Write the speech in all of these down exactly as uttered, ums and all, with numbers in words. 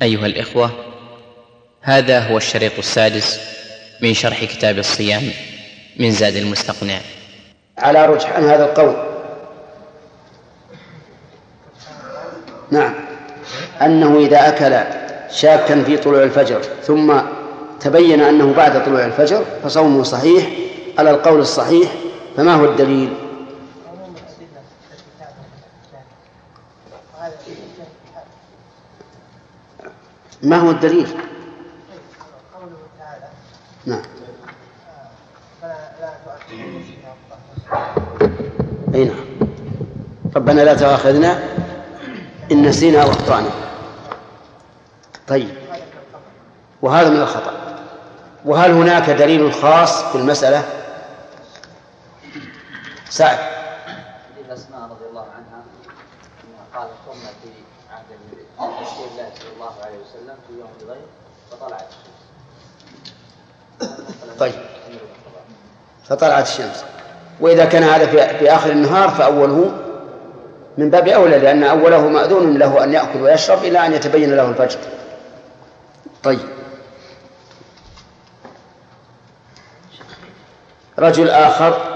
أيها الإخوة، هذا هو الشريط السادس من شرح كتاب الصيام من زاد المستقنع. على رجحان هذا القول نعم أنه إذا أكل شاكا في طلوع الفجر ثم تبين أنه بعد طلوع الفجر فصومه صحيح على القول الصحيح. فما هو الدليل؟ ما هو الدليل؟ نعم أي نعم ربنا لا تؤاخذنا إن نسينا وأخطأنا. طيب، وهذا من الخطأ. وهل هناك دليل خاص في المسألة؟ سعد. أسماء رضي الله عنها قالت قمنا في عهد رسول الله صلى الله عليه وسلم في يوم الغيب فطلعت الشمس. طيب، فطلعت الشمس. وإذا كان هذا في آخر النهار فأوله من باب أولى، لأن أوله مأذون له أن يأكل ويشرب إلى أن يتبين له الفجر. طيب، رجل آخر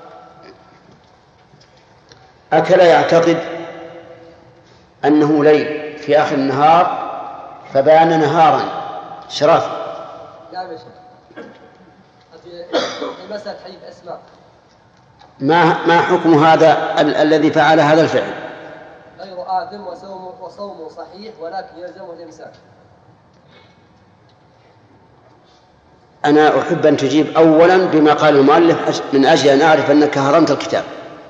أكل يعتقد أنه ليل في آخر النهار فبان نهارا شرافا. لا يا شيخ، في مسألة حديث أسماء ما ما حكم هذا ال- الذي فعل هذا الفعل؟ غير آثم وصوم وصوم صحيح ولكن يلزمه الإمساك. أنا أحب أن تجيب أولا بما قال المؤلف من أجل أن أعرف أنك هرمت الكتاب.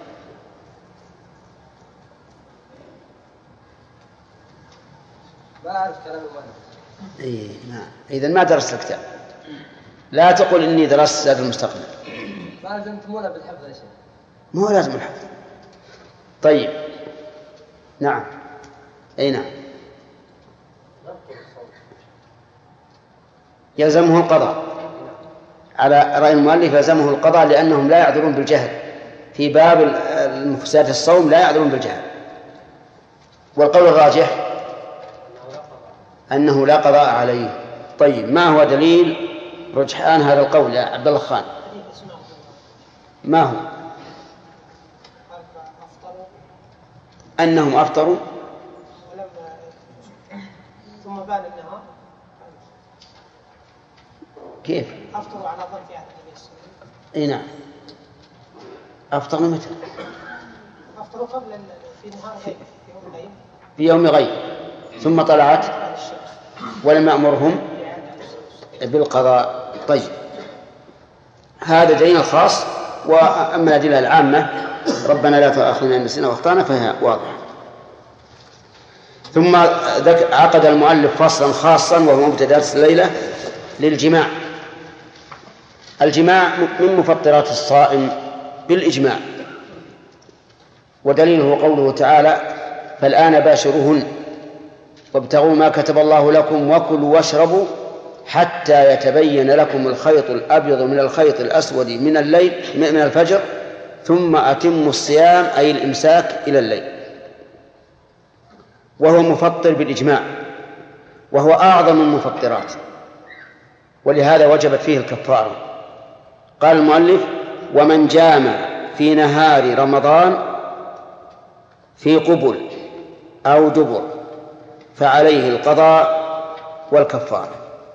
ما أعرف كلام المؤلف. إيه نعم، إذن ما درست الكتاب. لا تقل إني درست زاد المستقنع. ما لزمتمونا بالحفظ يا شيخ. مو لازم الحفظ. طيب، نعم، أي نعم، يلزمه القضاء. على رأي المؤلف يلزمه القضاء لأنهم لا يعذرون بالجهل. في باب المفسدات الصوم لا يعذرون بالجهل. والقول الراجح أنه لا قضاء عليه. طيب، ما هو دليل رجحان هذا القول يا عبد الله خان؟ ما هو؟ أنهم أفطروا ثم بان النهار. كيف؟ أفطروا على ظن في عهد النبي صلى الله عليه وسلم. أي نعم، أفطروا متى؟ أفطروا قبل في نهار غيب في يوم غيب في يوم غيب ثم طلعت ولم يأمرهم بالقضاء. طيب، هذا دليل خاص. وأما الأدلة العامة ربنا لا تؤاخذنا إن نسينا وأخطأنا فهي واضحة. ثم عقد المؤلف فصلا خاصا وهو مبتدأ الليلة للجماع. الجماع من مفطرات الصائم بالإجماع، ودليله قوله تعالى: فالآن باشروهن وابتغوا ما كتب الله لكم وكلوا واشربوا حتى يتبين لكم الخيط الأبيض من الخيط الأسود من الليل من الفجر ثم أتموا الصيام أي الإمساك إلى الليل. وهو مفطر بالإجماع، وهو أعظم المفطرات، ولهذا وجبت فيه الكفارة. قال المؤلف: ومن جامع في نهار رمضان في قبل أو دبر فعليه القضاء والكفارة.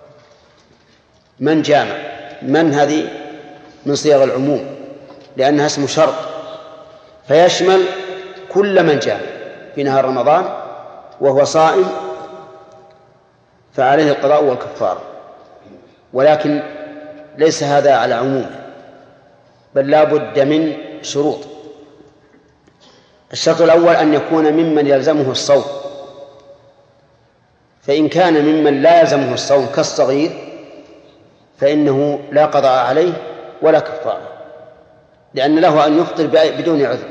من جامع، من هذه من صيغ العموم لأنها اسم شرط، فيشمل كل من جامع في نهار رمضان وهو صائم فعليه القضاء والكفارة. ولكن ليس هذا على عموم، بل لا بد من شروط. الشرط الأول أن يكون ممن يلزمه الصوم، فإن كان ممن لا يلزمه الصوم كالصغير فإنه لا قضاء عليه ولا كفارة، لأن له أن يفطر بدون عذر.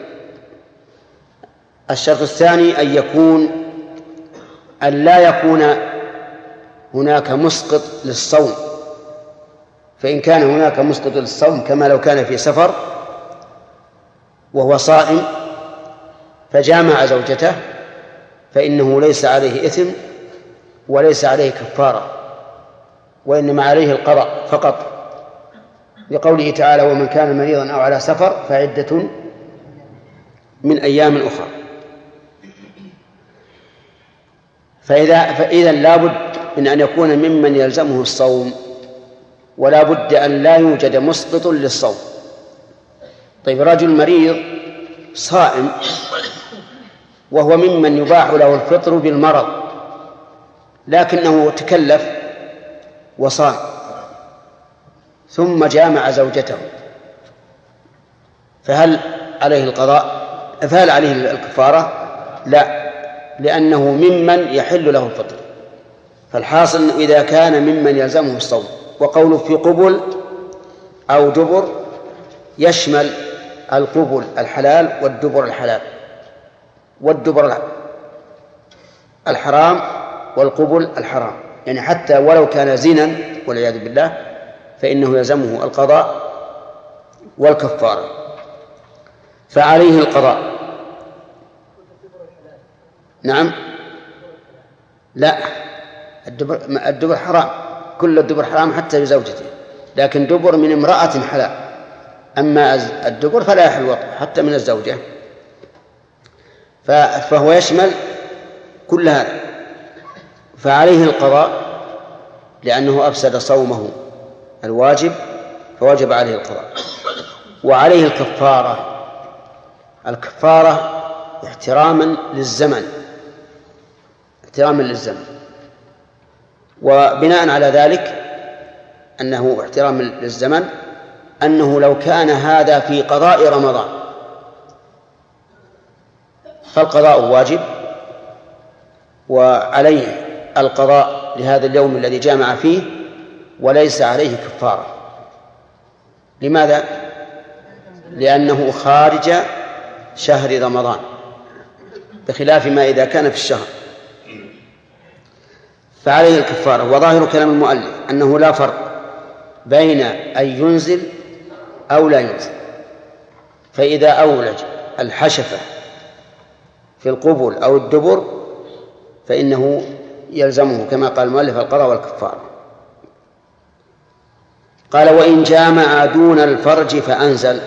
الشرط الثاني أن يكون أن لا يكون هناك مسقط للصوم، فإن كان هناك مسقط للصوم كما لو كان في سفر وهو صائم فجامع زوجته فإنه ليس عليه إثم وليس عليه كفارة، وإنما عليه القضاء فقط، لقوله تعالى: ومن كان مريضا أو على سفر فعدة من أيام أخرى. فإذا فإذا لابد من أن يكون ممن يلزمه الصوم، ولا بد أن لا يوجد مسقط للصوم. طيب، رجل مريض صائم وهو ممن يباح له الفطر بالمرض، لكنه تكلف وصام ثم جامع زوجته، فهل عليه القضاء؟ فهل عليه الكفارة؟ لا، لأنه ممن يحل له الفطر. فالحاصل إذا كان ممن يلزمه الصوم. وقوله في قبل أو دبر يشمل القبل الحلال والدبر الحلال، والدبر الحرام والقبل الحرام، يعني حتى ولو كان زنا والعياذ بالله فإنه يلزمه القضاء والكفارة. فعليه القضاء. نعم، لا، الدبر, الدبر حرام، كل الدبر حرام حتى لزوجته، لكن دبر من امرأة حلال. أما الدبر فلا يحل وطئ حتى من الزوجة، فهو يشمل كل هذا. فعليه القضاء لأنه أفسد صومه الواجب، فوجب عليه القضاء. وعليه الكفارة. الكفارة احتراما للزمن، احتراما للزمن. وبناء على ذلك أنه احترام للزمن، أنه لو كان هذا في قضاء رمضان فالقضاء واجب، وعليه القضاء لهذا اليوم الذي جامع فيه، وليس عليه كفارة. لماذا؟ لأنه خارج شهر رمضان، بخلاف ما إذا كان في الشهر فعليه الكفارة. وظاهر كلام المؤلف أنه لا فرق بين أن ينزل أو لا ينزل، فإذا أولج الحشفة في القبل أو الدبر فإنه يلزمه كما قال المؤلف القضاء والكفارة. قال: وإن جامع دون الفرج فأنزل.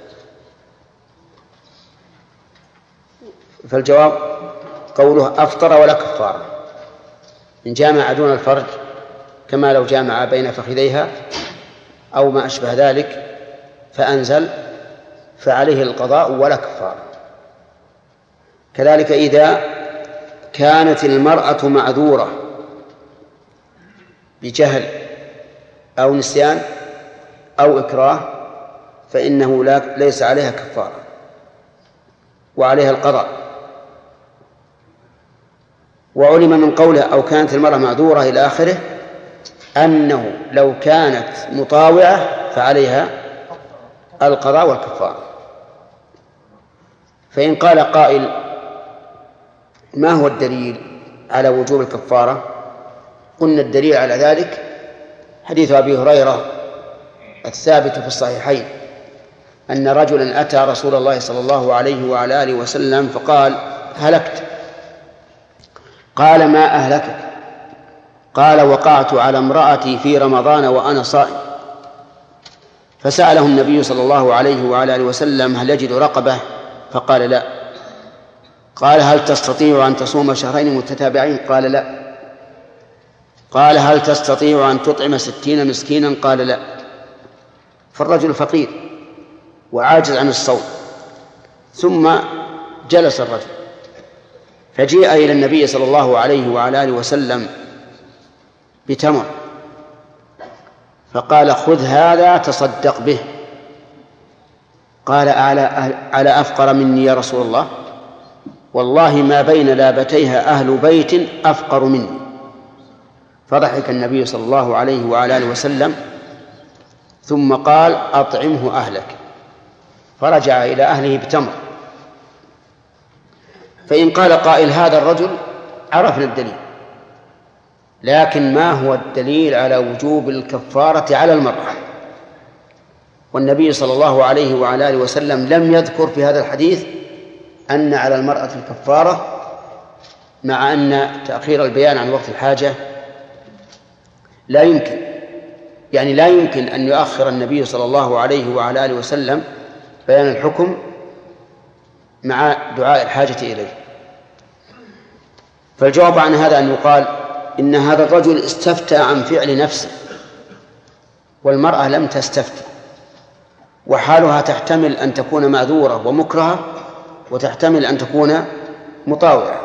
فالجواب قوله أفطر ولا كفارة. إن جامع دون الفرج كما لو جامع بين فخذيها أو ما أشبه ذلك فأنزل فعليه القضاء ولا كفارة. كذلك إذا كانت المرأة معذورة بجهل أو نسيان أو إكراه فإنه لا ليس عليها كفارة وعليها القضاء. وعلم من قوله أو كانت المرأة معذورة إلى آخره أنه لو كانت مطاوعة فعليها القضاء والكفارة. فإن قال قائل: ما هو الدليل على وجوب الكفارة؟ قلنا الدليل على ذلك حديث أبي هريرة الثابت في الصحيحين أن رجلا أتى رسول الله صلى الله عليه وعلى آله وسلم فقال: هلكت. قال: ما أهلكك؟ قال: وقعت على امرأتي في رمضان وأنا صائم. فسأله النبي صلى الله عليه وعلى آله وسلم: هل يجد رقبة؟ فقال: لا. قال: هل تستطيع أن تصوم شهرين متتابعين؟ قال: لا. قال: هل تستطيع أن تطعم ستين مسكينا؟ قال: لا. فالرجل فقير وعاجز عن الصوم. ثم جلس الرجل فجيء إلى النبي صلى الله عليه وعلى آله وسلم بتمر فقال: خذ هذا تصدق به. قال: على أفقر مني يا رسول الله؟ والله ما بين لابتيها أهل بيت أفقر مني. فضحك النبي صلى الله عليه وعلى آله وسلم ثم قال: أطعمه أهلك. فرجع إلى أهله بتمر. فإن قال قائل: هذا الرجل عرفنا الدليل، لكن ما هو الدليل على وجوب الكفارة على المرأة؟ والنبي صلى الله عليه وعلى آله وسلم لم يذكر في هذا الحديث أن على المرأة الكفارة مع أن تأخير البيان عن وقت الحاجة لا يمكن، يعني لا يمكن أن يؤخر النبي صلى الله عليه وعلى آله وسلم بيان الحكم مع دعاء الحاجة إليه. فالجواب عن هذا أن يقال إن هذا الرجل استفتى عن فعل نفسه، والمرأة لم تستفتي، وحالها تحتمل أن تكون معذورة ومكرهة، وتحتمل أن تكون مطاوعة.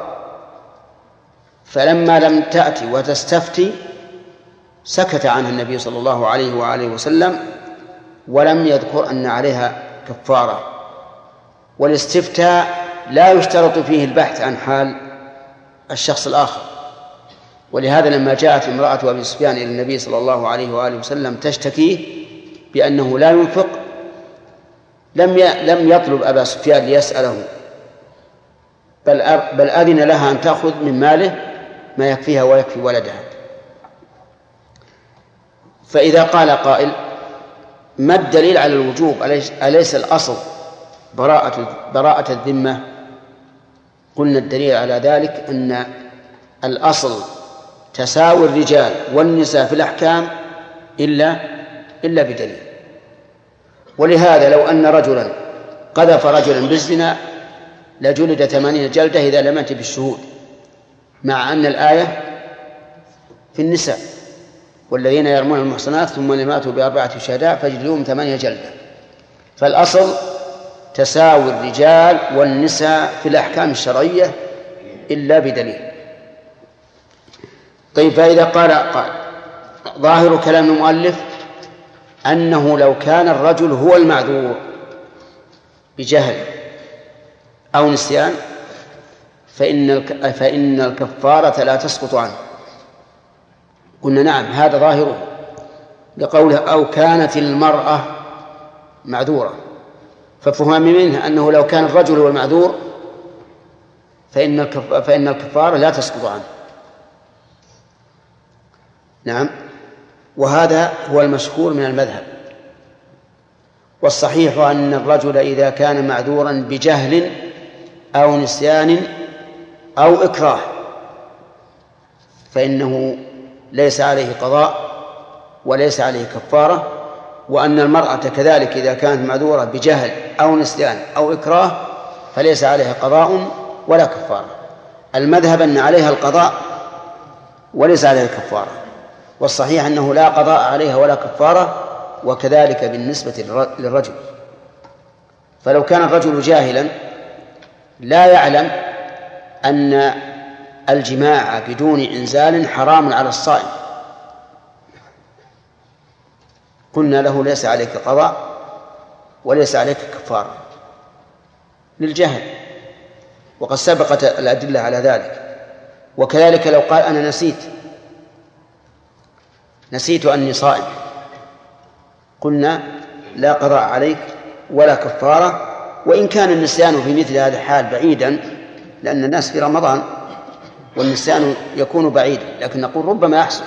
فلما لم تأتي وتستفتي سكت عنها النبي صلى الله عليه وآله وسلم، ولم يذكر أن عليها كفارة. والاستفتاء لا يشترط فيه البحث عن حال الشخص الآخر، ولهذا لما جاءت امرأة أبي سفيان إلى النبي صلى الله عليه وآله وسلم تشتكيه بأنه لا ينفق، لم لم يطلب أبا سفيان ليسأله، بل بل أذن لها أن تأخذ من ماله ما يكفيها ويكفي ولدها. فإذا قال قائل ما الدليل على الوجوب؟ أليس الأصل براءة براءة الذمة؟ قلنا الدليل على ذلك أن الأصل تساوي الرجال والنساء في الأحكام إلا إلا بدليل. ولهذا لو أن رجلا قذف رجلا بالزنا لجلد ثمانين جلدة إذا لم يأت بالشهود، مع أن الآية في النساء والذين يرمون المحصنات ثم لم يأتوا بأربعة شهداء فاجلدوهم ثمانية جلدة. فالأصل تساوي الرجال والنساء في الأحكام الشرعية إلا بدليل. طيب، فإذا قال قال ظاهر كلام المؤلف أنه لو كان الرجل هو المعذور بجهل أو نسيان فإن فإن الكفارة لا تسقط عنه. قلنا نعم، هذا ظاهره لقوله أو كانت المرأة معذورة، ففهم منه أنه لو كان الرجل هو المعذور فإن فإن الكفارة لا تسقط عنه. نعم، وهذا هو المشهور من المذهب. والصحيح أن الرجل إذا كان معذورا بجهل أو نسيان أو إكراه فإنه ليس عليه قضاء وليس عليه كفارة، وأن المرأة كذلك إذا كانت معذورة بجهل أو نسيان أو إكراه فليس عليها قضاء ولا كفارة. المذهب أن عليها القضاء وليس عليها الكفارة، والصحيح أنه لا قضاء عليها ولا كفارة، وكذلك بالنسبة للرجل. فلو كان الرجل جاهلا لا يعلم أن الجماع بدون إنزال حرام على الصائم، قلنا له ليس عليك قضاء وليس عليك كفارة للجهل، وقد سبقت الأدلة على ذلك. وكذلك لو قال أنا نسيت نسيت أني صائم، قلنا لا قضاء عليك ولا كفارة، وإن كان النسيان في مثل هذا الحال بعيدا، لأن الناس في رمضان والنسيان يكون بعيدا، لكن نقول ربما يحصل.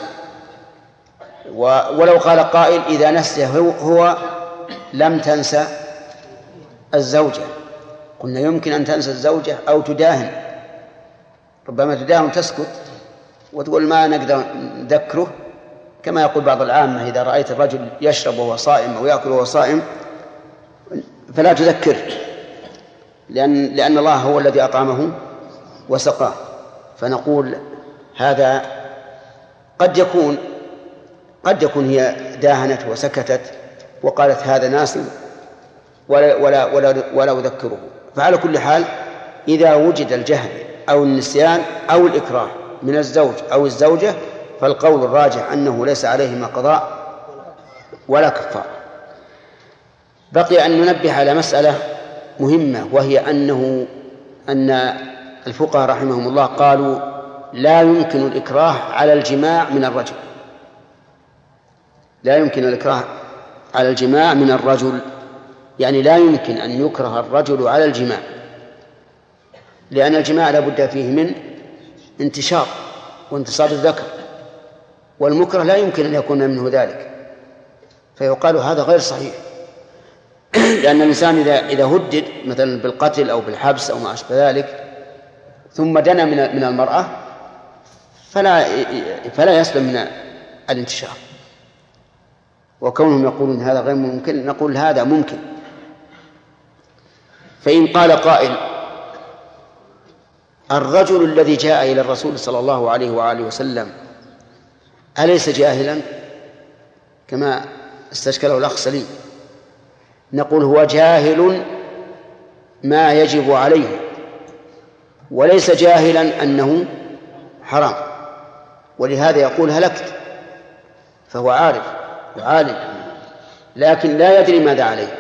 ولو قال قائل إذا نسي هو, هو لم تنسى الزوجة، قلنا يمكن أن تنسى الزوجة أو تداهن، ربما تداهن تسكت وتقول ما نقدر نذكره، كما يقول بعض العامة إذا رأيت الرجل يشرب وهو صائم أو يأكل وهو صائم فلا تذكره، لأن, لأن الله هو الذي أطعمه وسقاه. فنقول هذا قد يكون قد يكون هي داهنت وسكتت وقالت هذا ناس ولا, ولا, ولا, ولا أذكره. فعلى كل حال إذا وجد الجهل أو النسيان أو الإكراه من الزوج أو الزوجة فالقول الراجح أنه ليس عليهما قضاء ولا كفارة. بقي أن ننبه على مسألة مهمة، وهي أنه أن الفقهاء رحمهم الله قالوا لا يمكن الإكراه على الجماع من الرجل، لا يمكن الإكراه على الجماع من الرجل، يعني لا يمكن أن يكره الرجل على الجماع، لأن الجماع لا بد فيه من انتشار وانتصاب الذكر، والمكره لا يمكن أن يكون منه ذلك، فيقال هذا غير صحيح. لأن الإنسان إذا إذا هدد مثلا بالقتل أو بالحبس أو ما أشبه ذلك ثم دنا من المرأة فلا فلا يسلم من الانتشار. وكونهم يقولون هذا غير ممكن نقول هذا ممكن. فإن قال قائل الرجل الذي جاء إلى الرسول صلى الله عليه وآله وسلم أليس جاهلا كما استشكله الأخ سليم؟ نقول هو جاهل ما يجب عليه وليس جاهلا أنه حرام، ولهذا يقول هلكت، فهو عارف وعالم لكن لا يدري ماذا عليه.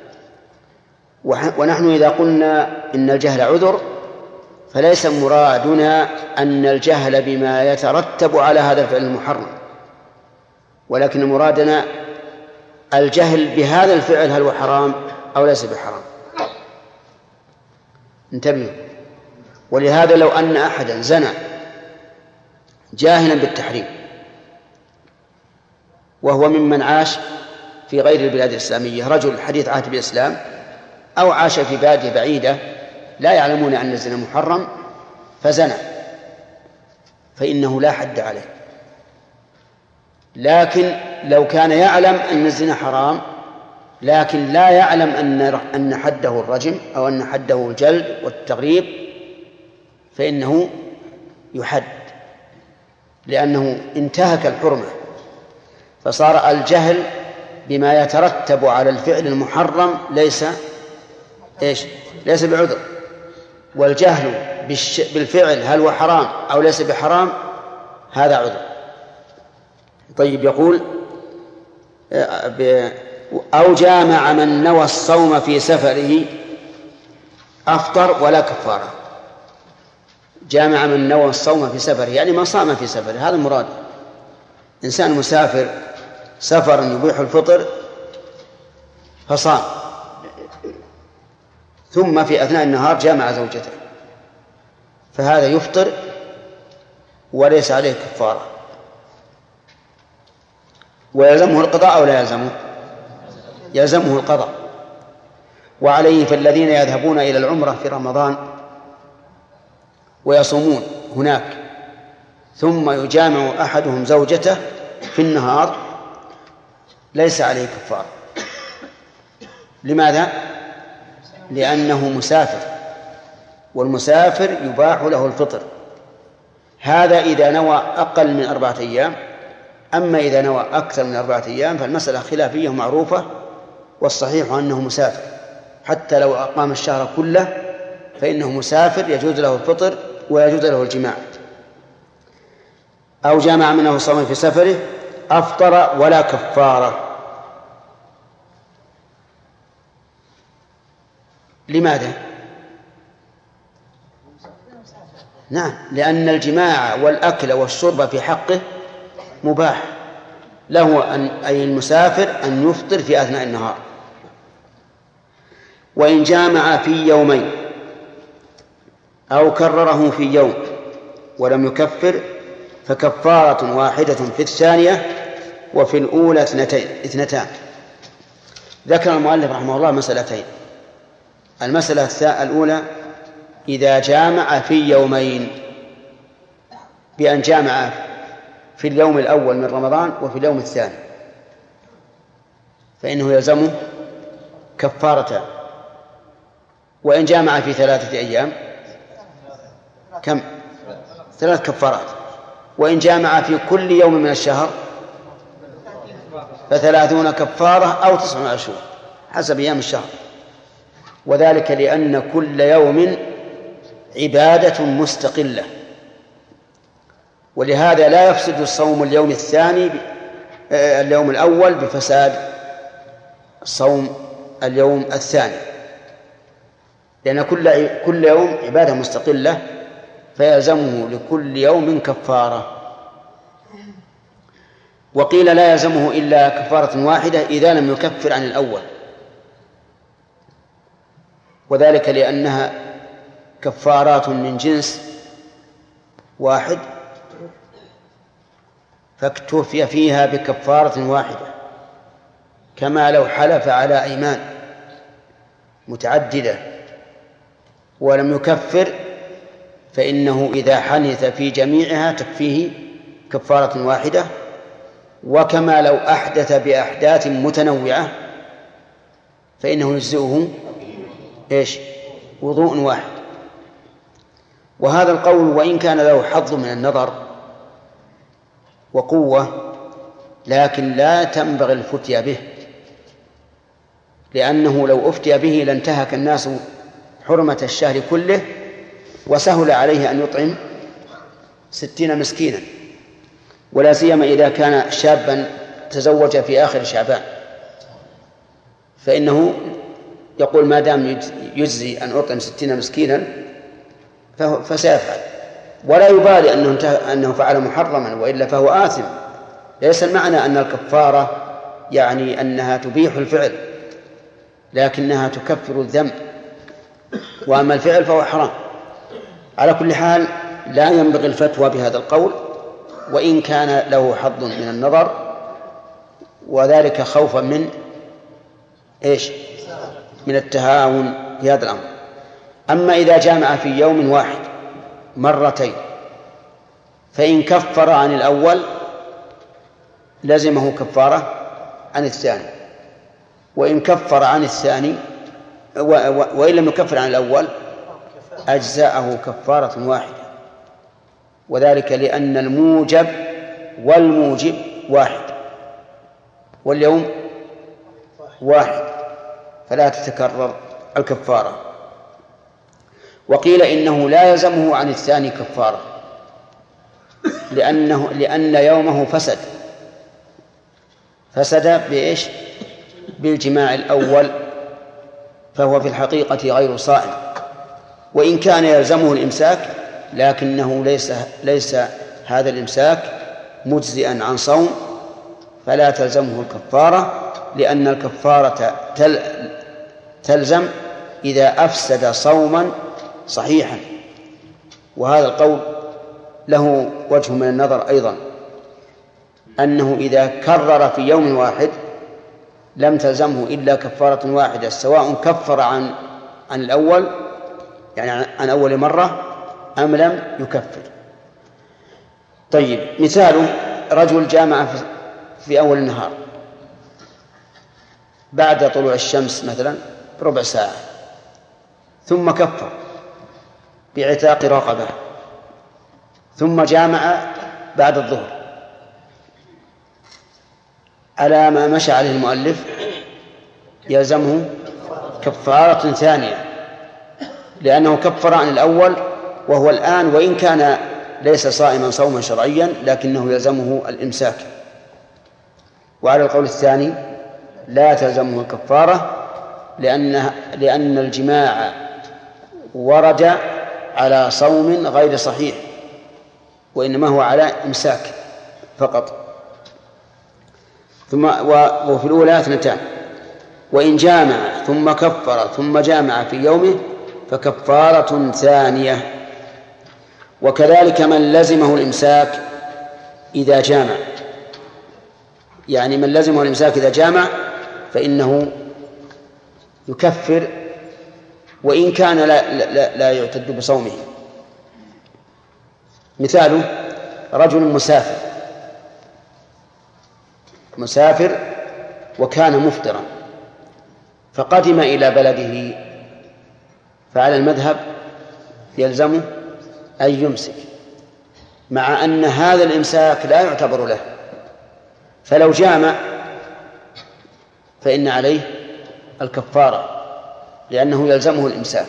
ونحن إذا قلنا إن الجهل عذر فليس مرادنا أن الجهل بما يترتب على هذا الفعل المحرم، ولكن مرادنا الجهل بهذا الفعل هل هو حرام أو ليس بحرام. انتبهوا. ولهذا لو أن أحدا زنى جاهلا بالتحريم وهو ممن عاش في غير البلاد الإسلامية، رجل حديث عهد بالإسلام أو عاش في بادية بعيدة لا يعلمون أن الزنا محرم فزنى، فإنه لا حد عليه. لكن لو كان يعلم أن الزنا حرام لكن لا يعلم أن أن حده الرجم أو أن حده الجلد والتغريب فإنه يحد، لأنه انتهك الحرمة. فصار الجهل بما يترتب على الفعل المحرم ليس إيش؟ ليس بعذر، والجهل بالفعل هل هو حرام أو ليس بحرام هذا عذر. طيب يقول أو جامع من نوى الصوم في سفره أفطر ولا كفارة. جامع من نوى الصوم في سفره يعني ما صام في سفره، هذا المراد. إنسان مسافر سفر يبيح الفطر فصام ثم في أثناء النهار جامع زوجته فهذا يفطر وليس عليه كفارة. ويلزمه القضاء أو لا يلزمه؟ يلزمه القضاء. وعليه فالذين يذهبون إلى العمرة في رمضان ويصومون هناك ثم يجامع أحدهم زوجته في النهار ليس عليه كفارة. لماذا؟ لأنه مسافر، والمسافر يباح له الفطر. هذا إذا نوى أقل من أربعة أيام، أما إذا نوى أكثر من أربعة أيام فالمسألة خلافية معروفة، والصحيح أنه مسافر حتى لو أقام الشهر كله فإنه مسافر يجوز له الفطر ويجوز له الجماع. أو جامع منه الصوم في سفره أفطر ولا كفارة. لماذا؟ نعم، لأن الجماع والأكل والشرب في حقه مباح له أن أي المسافر أن يفطر في أثناء النهار. وإن جامع في يومين أو كرره في يوم ولم يكفر فكفارة واحدة في الثانية وفي الأولى اثنتين اثنتان. ذكر المؤلف رحمه الله مسألتين. المسألة الأولى إذا جامع في يومين بأن جامع في اليوم الأول من رمضان وفي اليوم الثاني فإنه يلزمه كفارتان. وإن جامع في ثلاثة أيام كم؟ ثلاث كفارات. وإن جامع في كل يوم من الشهر فثلاثون كفارة أو تسع عشر حسب أيام الشهر. وذلك لأن كل يوم عبادة مستقلة، ولهذا لا يفسد الصوم اليوم الثاني اليوم الأول بفساد الصوم اليوم الثاني، لأن كل كل يوم عبادة مستقلة فيلزمه لكل يوم كفارة. وقيل لا يلزمه إلا كفارة واحدة إذا لم يكفر عن الأول، وذلك لأنها كفارات من جنس واحد فاكتفي فيها بكفارة واحدة، كما لو حلف على أيمان متعددة ولم يكفر فإنه إذا حنث في جميعها تكفيه كفارة واحدة، وكما لو أحدث بأحداث متنوعة فإنه يجزئه إيش؟ وضوء واحد. وهذا القول وإن كان له حظ من النظر وقوة، لكن لا تنبغي الفتيا به، لأنه لو أفتي به لانتهك الناس حرمة الشهر كله، وسهل عليه أن يطعم ستين مسكينا، ولا سيما إذا كان شابا تزوج في آخر شعبان، فإنه يقول ما دام يجزي أن أطعم ستين مسكينا فسيفعل، ولا يبالي أنه, أنه فعل محرما، وإلا فهو آثم. ليس المعنى أن الكفارة يعني أنها تبيح الفعل، لكنها تكفر الذنب، وأما الفعل فهو حرام. على كل حال لا ينبغي الفتوى بهذا القول وإن كان له حظ من النظر، وذلك خوفا من إيش؟ من التهاون في هذا الأمر. أما إذا جامع في يوم واحد مرتين فإن كفر عن الأول لزمه كفارة عن الثاني، وإن كفر عن الثاني وإن لم يكفر عن الأول أجزاءه كفارة واحدة، وذلك لأن الموجب والموجب واحد، واليوم واحد، فلا تتكرر الكفارة. وقيل إنه لا يلزمه عن الثاني كفارة، لأنه لأن يومه فسد فسد بإيش؟ بالجماع الأول، فهو في الحقيقة غير صائم، وإن كان يلزمه الإمساك لكنه ليس ليس هذا الإمساك مجزئا عن صوم، فلا تلزمه الكفارة، لأن الكفارة تل تلزم إذا أفسد صوما صحيحا. وهذا القول له وجه من النظر أيضا، أنه إذا كرر في يوم واحد لم تلزمه إلا كفارة واحدة، سواء كفر عن عن الأول يعني عن أول مرة أم لم يكفر. طيب، مثاله رجل جامع في أول النهار بعد طلوع الشمس مثلا ربع ساعة، ثم كفر بعتاق رقبة، ثم جامع بعد الظهر، على ما مشى عليه المؤلف يلزمه كفارة ثانية، لأنه كفر عن الأول وهو الآن وإن كان ليس صائما صوما شرعيا لكنه يلزمه الإمساك. وعلى القول الثاني لا تلزمه الكفارة، لأن لأن الجماع ورد على صوم غير صحيح، وإنما هو على إمساك فقط. ثم وفي الأولى اثنتان، وإن جامع ثم كفر ثم جامع في يومه فكفارة ثانية. وكذلك من لزمه الإمساك إذا جامع، يعني من لزمه الإمساك إذا جامع فإنه يكفر وإن كان لا, لا, لا يعتد بصومه. مثاله رجل مسافر مسافر وكان مفطرا فقدم إلى بلده، فعلى المذهب يلزمه أن يمسك، مع أن هذا الإمساك لا يعتبر له، فلو جامع فإن عليه الكفارة لأنه يلزمه الإمساك.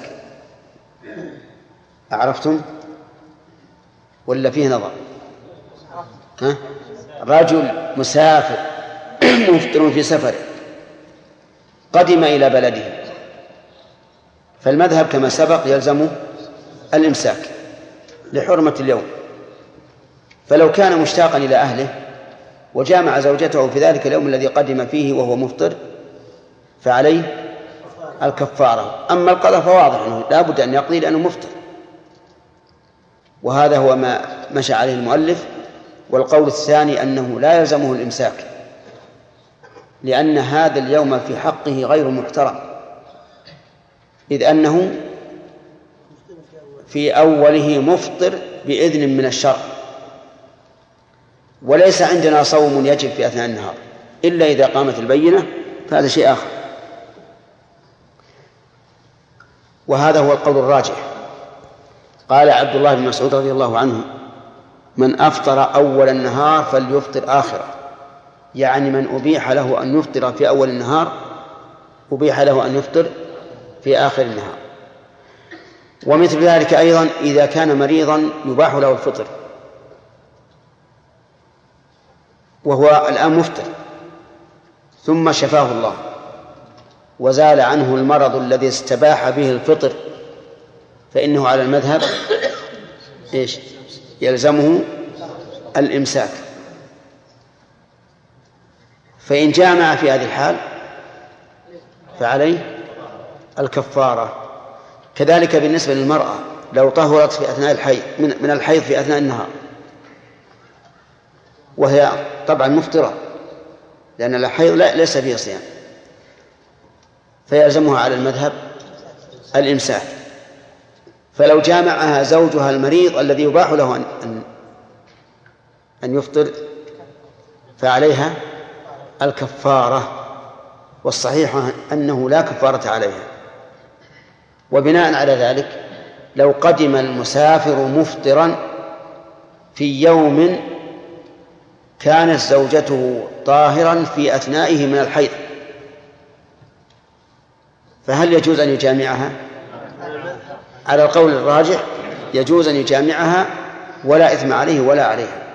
أعرفتم ولا فيه نظر؟ ها؟ رجل مسافر مفطر في سفر قدم إلى بلده، فالمذهب كما سبق يلزمه الإمساك لحرمة اليوم، فلو كان مشتاقا إلى أهله وجامع زوجته في ذلك اليوم الذي قدم فيه وهو مفطر فعليه الكفارة. أما القضاء فواضح أنه لا بد أن يقضي لأنه مفطر، وهذا هو ما مشى عليه المؤلف. والقول الثاني أنه لا يلزمه الإمساك، لأن هذا اليوم في حقه غير محترم، إذ أنه في أوله مفطر بإذن من الشرع، وليس عندنا صوم يجب في أثناء النهار إلا إذا قامت البينة، فهذا شيء آخر. وهذا هو القول الراجح. قال عبد الله بن مسعود رضي الله عنه: من أفطر أول النهار فليفطر آخره، يعني من أبيح له أن يفطر في أول النهار أبيح له أن يفطر في آخر النهار. ومثل ذلك أيضا إذا كان مريضا يباح له الفطر وهو الآن مفطر ثم شفاه الله وزال عنه المرض الذي استباح به الفطر، فإنه على المذهب إيش؟ يلزمه الإمساك. فإن جامع في هذه الحال فعليه الكفارة. كذلك بالنسبة للمرأة لو طهرت في أثناء الحيض من الحيض في أثناء النهار وهي طبعا مفطرة، لأن الحيض ليس فيه صيام، فيلزمها على المذهب الإمساك. فلو جامعها زوجها المريض الذي يباح له أن أن يفطر فعليها الكفارة، والصحيح أنه لا كفارة عليها. وبناء على ذلك لو قدم المسافر مفطرا في يوم كانت زوجته طاهرا في أثنائه من الحيض، فهل يجوز أن يجامعها؟ على القول الراجح يجوز أن يجامعها ولا إثم عليه ولا عليها،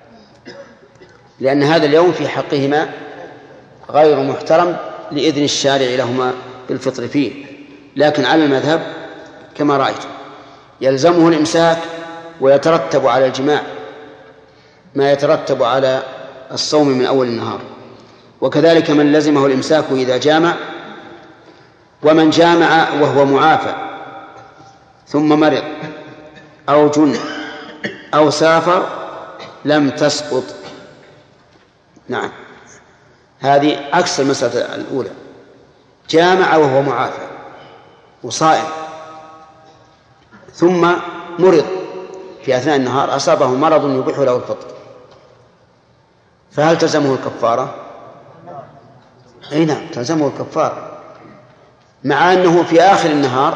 لأن هذا اليوم في حقهما غير محترم لإذن الشارع لهما بالفطر فيه. لكن على المذهب كما رأيت يلزمه الإمساك، ويترتب على الجماع ما يترتب على الصوم من أول النهار. وكذلك من لزمه الإمساك إذا جامع. ومن جامع وهو معافى ثم مرض أو جن أو سافر لم تسقط. نعم، هذه عكس المسألة الأولى. جامع وهو معافى وصائم ثم مرض في أثناء النهار، أصابه مرض يبيح له الفطر، فهل تلزمه الكفارة؟ أي نعم تلزمه الكفارة، مع أنه في آخر النهار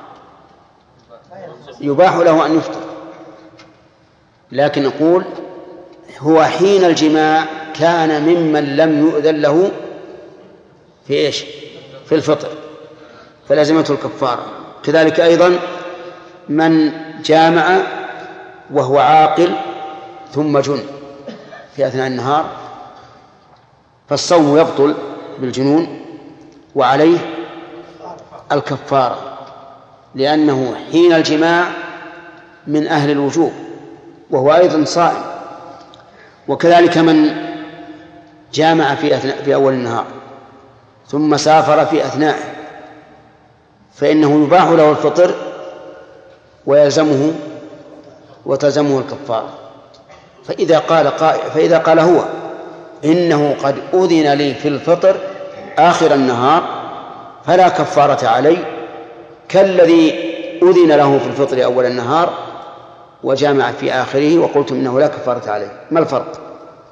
يباح له أن يفطر. لكن نقول هو حين الجماع كان ممن لم يؤذن له في إيش؟ في الفطر، فلازمته الكفارة. كذلك أيضا من جامع وهو عاقل ثم جن في أثناء النهار فالصوم يبطل بالجنون وعليه الكفارة، لأنه حين الجماع من أهل الوجوب وهو أيضا صائم. وكذلك من جامع في, أثناء في أول النهار ثم سافر في أثنائه فإنه يباح له الفطر ويلزمه وتلزمه الكفارة. فإذا قال قائل فإذا قال هو إنه قد أذن لي في الفطر آخر النهار فلا كفارة علي كالذي أذن له في الفطر أول النهار وجامع في آخره وقلت إنه لا كفارة عليه. ما الفرق؟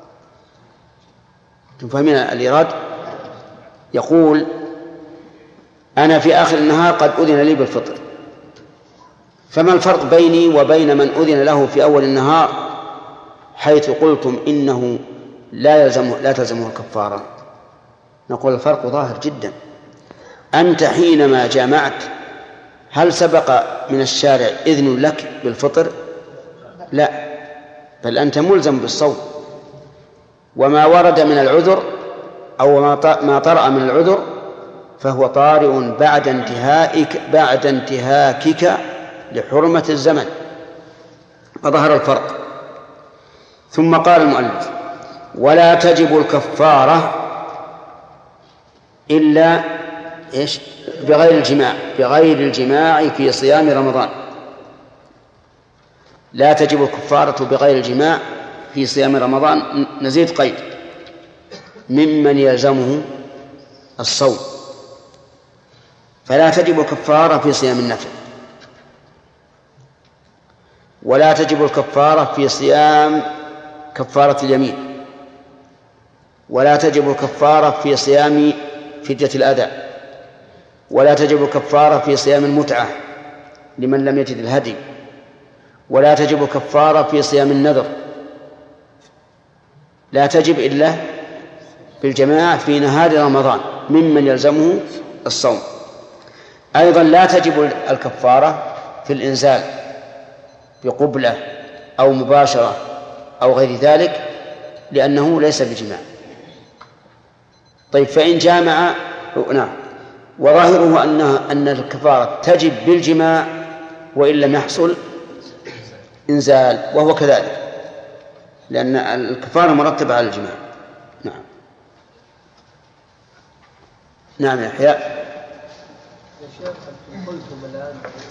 تفهمين الإيراد؟ يقول أنا في آخر النهار قد أذن لي بالفطر، فما الفرق بيني وبين من أذن له في أول النهار حيث قلتم إنه لا يلزم لا تلزمه الكفارة؟ نقول الفرق ظاهر جدا. أنت حينما جامعت هل سبق من الشارع إذن لك بالفطر؟ لا، بل أنت ملزم بالصوم، وما ورد من العذر أو ما طرأ من العذر فهو طارئ بعد انتهائك بعد انتهاكك لحرمة الزمن، فظهر الفرق. ثم قال المؤلف ولا تجب الكفارة إلا إيش؟ بغير الجماع بغير الجماع في صيام رمضان. لا تجب الكفارة بغير الجماع في صيام رمضان. نزيد قيد ممن يلزمه الصوم، فلا تجب الكفارة في صيام النفل. ولا تجب الكفارة في صيام كفارة اليمين، ولا تجب الكفارة في صيام فدية الأذى، ولا تجب الكفارة في صيام المتعة لمن لم يجد الهدي، ولا تجب الكفارة في صيام النذر، لا تجب إلا بالجماعة في نهار رمضان ممن يلزمه الصوم. أيضا لا تجب الكفارة في الإنزال بقبلة أو مباشرة أو غير ذلك لأنه ليس بجماع. طيب فإن جامع نعم، وظاهره أنها أن الكفارة تجب بالجماع وإن لم يحصل إنزال، وهو كذلك لأن الكفارة مرتبة على الجماع. نعم. نعم يا حياء. يا شيخ أنتم قلتم الآن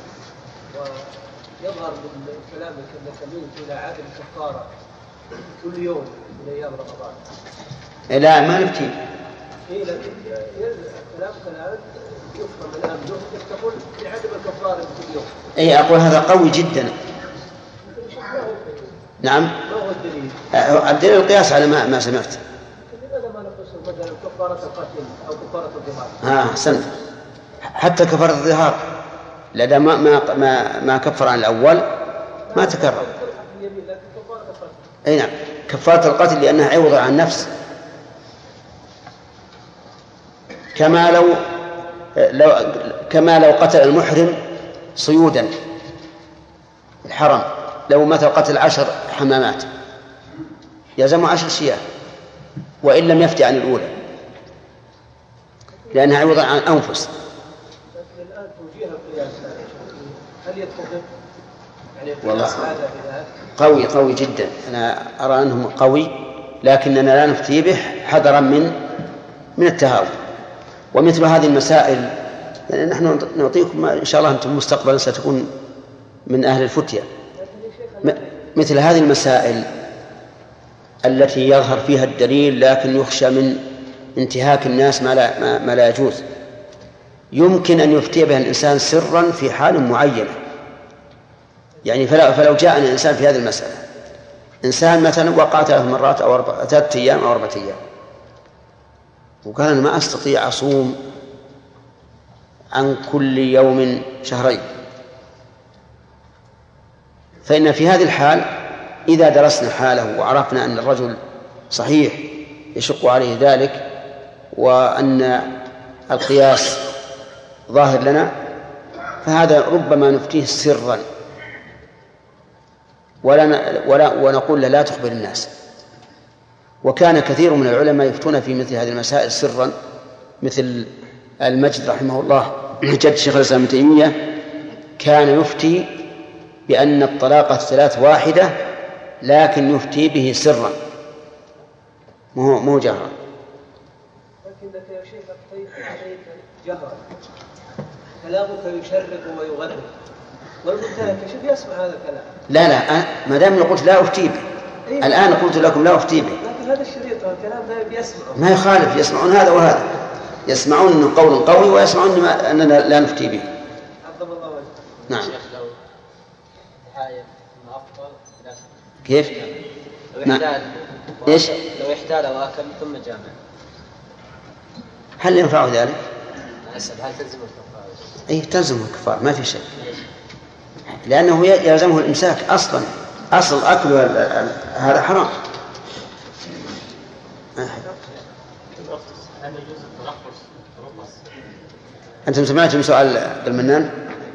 ويظهر من كلامك أنك تميل إلى عدم الكفارة كل يوم من أيام رمضان. لا ما نفتي. إيه لكن كلامك الآن يفهم الآن أنك تقول في عدم الكفارة كل يوم. أي أقول هذا قوي جدا. نعم. ما هو الدليل؟ الدليل القياس على ما ما سمعت. لماذا ما نقص مثلا كفارة القتل أو كفارة الظهار؟ ها أحسنت. حتى كفارة الظهار لدى ما ما ما, ما كفر عن الأول ما تكرر. أي نعم كفارة القتل لأنها عوض عن النفس، كما لو لو كما لو قتل المحرم صيودا الحرم، لو مثل قتل عشر حمامات يلزم عشر شياه وإن لم يفتي عن الأولى لأنها عوض عن أنفس. لكن الآن توجيه القياس هل يتفق يعني والله هذا قوي قوي جدا، أنا أرى أنه قوي لكننا لا نفتي به حذرا من من التهاون. ومثل هذه المسائل يعني نحن نعطيكم إن شاء الله أنتم مستقبلا ستكون من أهل الفتية. مثل هذه المسائل التي يظهر فيها الدليل لكن يخشى من انتهاك الناس ما لا, ما, ما لا يجوز، يمكن أن يفتي بها الإنسان سرا في حال معينة. يعني فلو جاءنا الإنسان في هذه المسألة إنسان مثلا وقع ثلاث مرات أو أربع ثلاثة أيام أو أربعة أيام وقال أنا ما أستطيع أصوم عن كل يوم شهرين، فإن في هذه الحال إذا درسنا حاله وعرفنا أن الرجل صحيح يشق عليه ذلك وأن القياس ظاهر لنا فهذا ربما نفتيه سرا ولا ولا ونقول له لا تخبر الناس. وكان كثير من العلماء يفتون في مثل هذه المسائل سرا، مثل المجد رحمه الله جد شيخ الإسلام ابن تيمية كان يفتي بأن الطلاق الثلاث واحدة لكن يفتي به سرا مو مو جهرا. لكنك يا شيخ أفتيت عليك جهرا كلامك يشرق ويغرب والمنتهك شوف يسمع هذا الكلام. لا لا ما دام قلت لا أفتي به إيه؟ الآن قلت لكم لا أفتي به لكن هذا الشريط والكلام لا بيسمعه ما يخالف، يسمعون هذا وهذا، يسمعون أنه قول قوي ويسمعون أننا لا نفتي به. عظم الله وجهك. نعم. لو حايل ما أفضل كيف؟ لو نعم. احتال إيش؟ لو احتال وأكل ثم جامع هل ينفع ذلك؟ أسأل هل تلزم الكفارة؟ أي تلزم الكفار ما في شيء، لأنه يلزمه الإمساك أصلا، أصل أكل هذا حرام. أنتم سمعتم سؤال المنان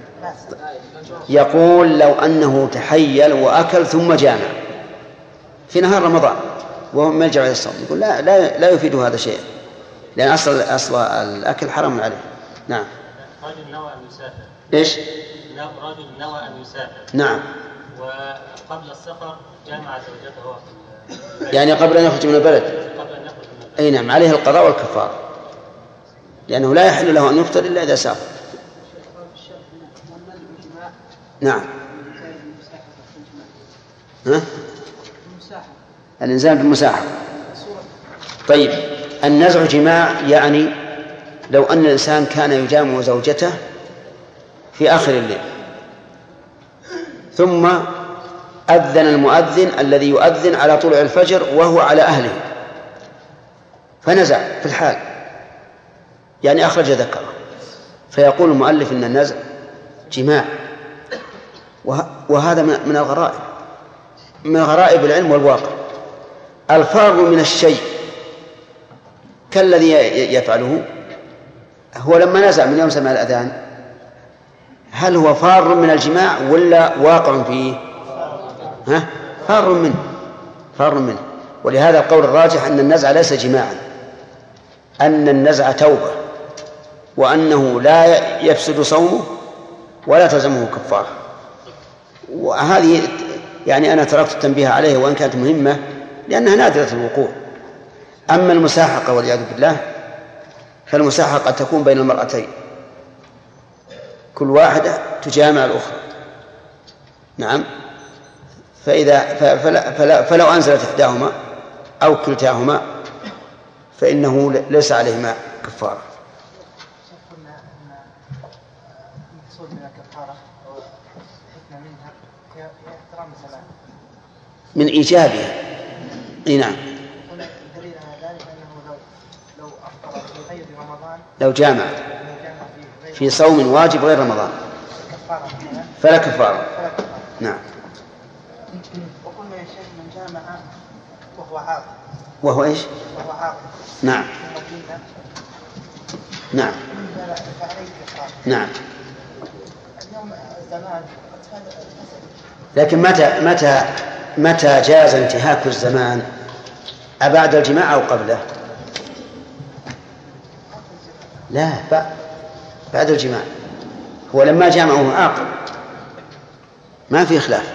يقول لو أنه تحيل وأكل ثم جامع في نهار رمضان وهو ما يرجع إلى الصوم، يقول لا لا لا يفيد هذا شيء لأن أصل أصل الأكل حرام عليه. نعم. رجل نوى أن يسافر. إيش؟ رجل نوى أن يسافر. نعم. وقبل السفر جامع زوجته يعني قبل أن يخرج من البلد. قبل أن يخرج من البلد. أي نعم عليه القضاء والكفارة لأنه لا يحل له أن يفطر إلا إذا سافر. نعم. ها؟ الإنزال بالمساحة. طيب النزع جماع يعني لو أن الإنسان كان يجامع زوجته في آخر الليل ثم أذن المؤذن الذي يؤذن على طلوع الفجر وهو على أهله، فنزع في الحال، يعني أخرج ذكره، فيقول المؤلف إن النزع جماع، وهذا من الغرائب من غرائب العلم والواقع. الفار من الشيء كالذي يفعله هو لما نزع من يوم سمع الأذان، هل هو فار من الجماع ولا واقع فيه؟ ها؟ فار منه فار منه ولهذا القول الراجح أن النزع ليس جماعا، أن النزع توبة، وأنه لا يفسد صومه ولا تلزمه كفارة. وهذه يعني أنا تركت التنبيه عليه وإن كانت مهمة لأنها نادرة الوقوع. أما المساحقة والعياذ بالله فالمساحقة قد تكون بين المرأتين، كل واحدة تجامع الأخرى، نعم، فإذا فلا فلا فلو أنزلت إحداهما أو كلتاهما فإنه ليس عليهما كفارة. قلنا أن المقصود من الكفارة أو الحكمة منها هي احترام الزمان من إيجابها. إيه نعم. الدليل على ذلك أنه لو لو أفطر في غير رمضان، لو جامع في صوم واجب غير رمضان فلا كفارة. نعم. وقلنا يا شيخ من جامع وهو عاقل. وهو إيش؟ وهو عاقل. نعم. نعم. نعم. اليوم الزمان. لكن متى متى متى جاز انتهاك الزمان؟ أبعد الجماع أو قبله؟ لا، بعد الجماع. هو لما جامعه عاقل ما في خلاف.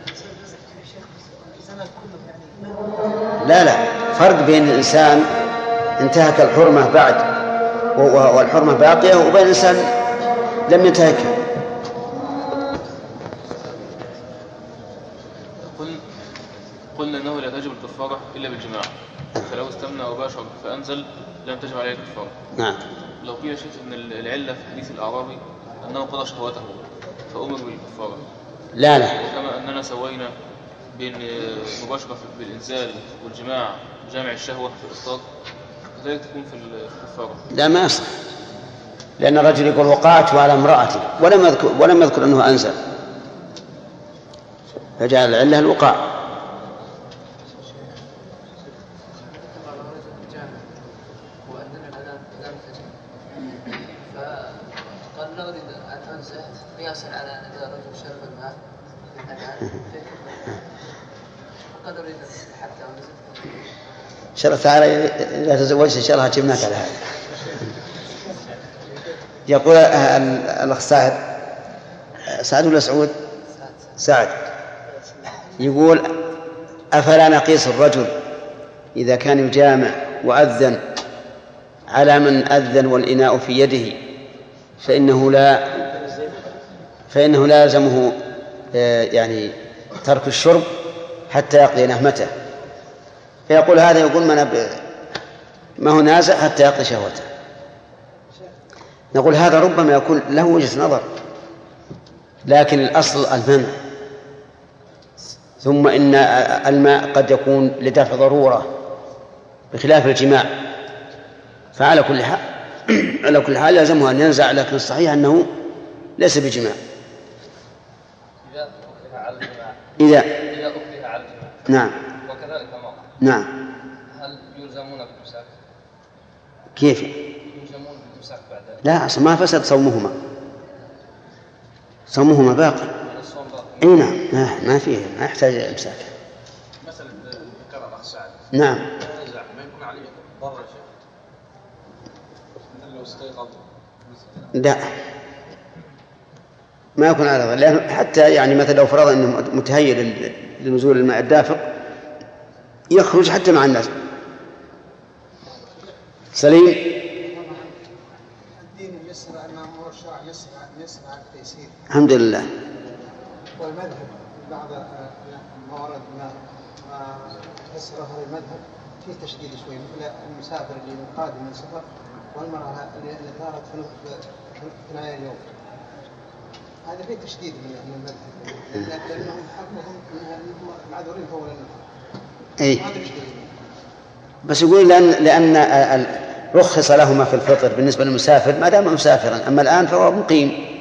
لا لا فرق بين الإنسان انتهك الحرمة بعد والحرمة باقية وبين الإنسان لم ينتهكها. قلنا أنه لا تجب الكفارة إلا بالجماع، فلو استمنى وباشر فأنزل لم تجب عليه الكفارة. نعم. لو قيل شيخ أن العلة في حديث الأعرابي أنه قضى شهوته فأمر بالكفارة، لا لا وكما أننا سوينا بين مباشرة بالإنزال والجماع جامع الشهوة في الإفطار كذلك تكون في الكفارة. لا ما يصح، لأن الرجل يقول وقعت على امرأتي ولم يذكر ولم يذكر أنه أنزل، فجعل العلة الوقاع. فقال لا أريد أن أنزل قياسا على إذا رجل شرب الماء قد أريد حتى أنزل. إن شاء الله تعالى إذا تزوجت إن شاء الله جبناك على هذا. يقول الأخ سعد سعد ولا سعود؟ سعد يقول أفلا نقيس الرجل إذا كان يجامع وأذن على من أذن والإناء في يده فإنه لا فإنه لا يلزمه يعني ترك الشرب حتى يقضي نهمته، فيقول هذا يقول ما, ما هو نازع حتى يقضي شهوته. نقول هذا ربما يكون له وجهة نظر، لكن الأصل المنع، ثم إن الماء قد يكون لدفع ضرورة بخلاف الجماع، فعلى كل حال على كل حال لازمه أن ينزع، لكن الصحيح أنه ليس بجماع. إذا أكره على الجماع إذا إذا أكره على الجماع نعم وكذلك المرأة نعم. هل يلزمون بالإمساك؟ كيف؟ يلزمون بالإمساك بعد ذلك؟ لا، أصلا ما فسد صومهما، صومهما باقي. يعني الصوم باقي. اي نعم، ما, ما فيه، ما يحتاج امساك. مثلا ذكر الاخ سعد نعم. نزع ما يكون عليه ضرر شيء مثل لو استيقظ؟ لا ما يكون على ضرر، لأن حتى يعني مثلا لو فرض انه متهيئ لنزول الماء الدافق يخرج حتى مع الناس. سليم. الدين يسر أمامه والشرع يسر يسر على التيسير. الحمد لله. والمذهب بعض ما ورد ما ما يسره المذهب فيه تشديد شوي، مثل المسافر اللي قادم من سفر والمرأة اللي ثارت في نهاية اليوم هذا فيه تشديد من المذهب لأنهم حكمهم أنهم معذورين فوق النفر. إيه. بس يقول لأن لأن رخص لهما في الفطر بالنسبة للمسافر ما دام مسافرا، أما الآن فهو مقيم.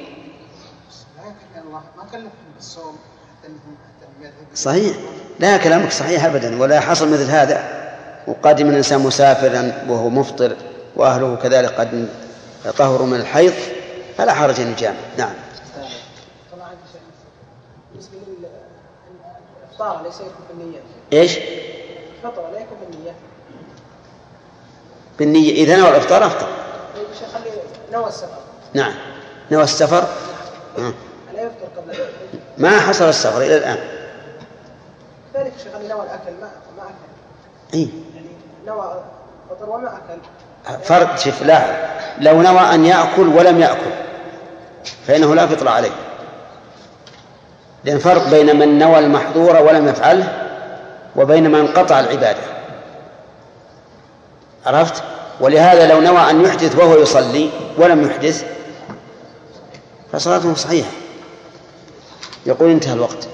صحيح، لا كلامك صحيح أبدا، ولا حصل مثل هذا وقادم الإنسان مسافرا وهو مفطر وأهله كذلك قد طهروا من الحيض فلا حرج أن يجامع. نعم. بالنسبة للإفطار ليس يكون بالنية. إيش؟ الفطر لا يكون بالنية. بالنية إذا نوى الإفطار أفطر. خلي نوى السفر. نعم نوى السفر. نعم. لا يفطر قبل. ما حصل السفر إلى الآن. ذلك شغل نوى الأكل ما ما أكل. إيه. يعني نوى فطر وما أكل. فرق شوف لا لو نوى أن يأكل ولم يأكل فإنه لا فطر عليه، لأن فرق بين من نوى المحظور ولم يفعله وبين من قطع العبادة. عرفت؟ ولهذا لو نوى أن يحدث وهو يصلي ولم يحدث فصلاته صحيحة. يقول انتهى الوقت.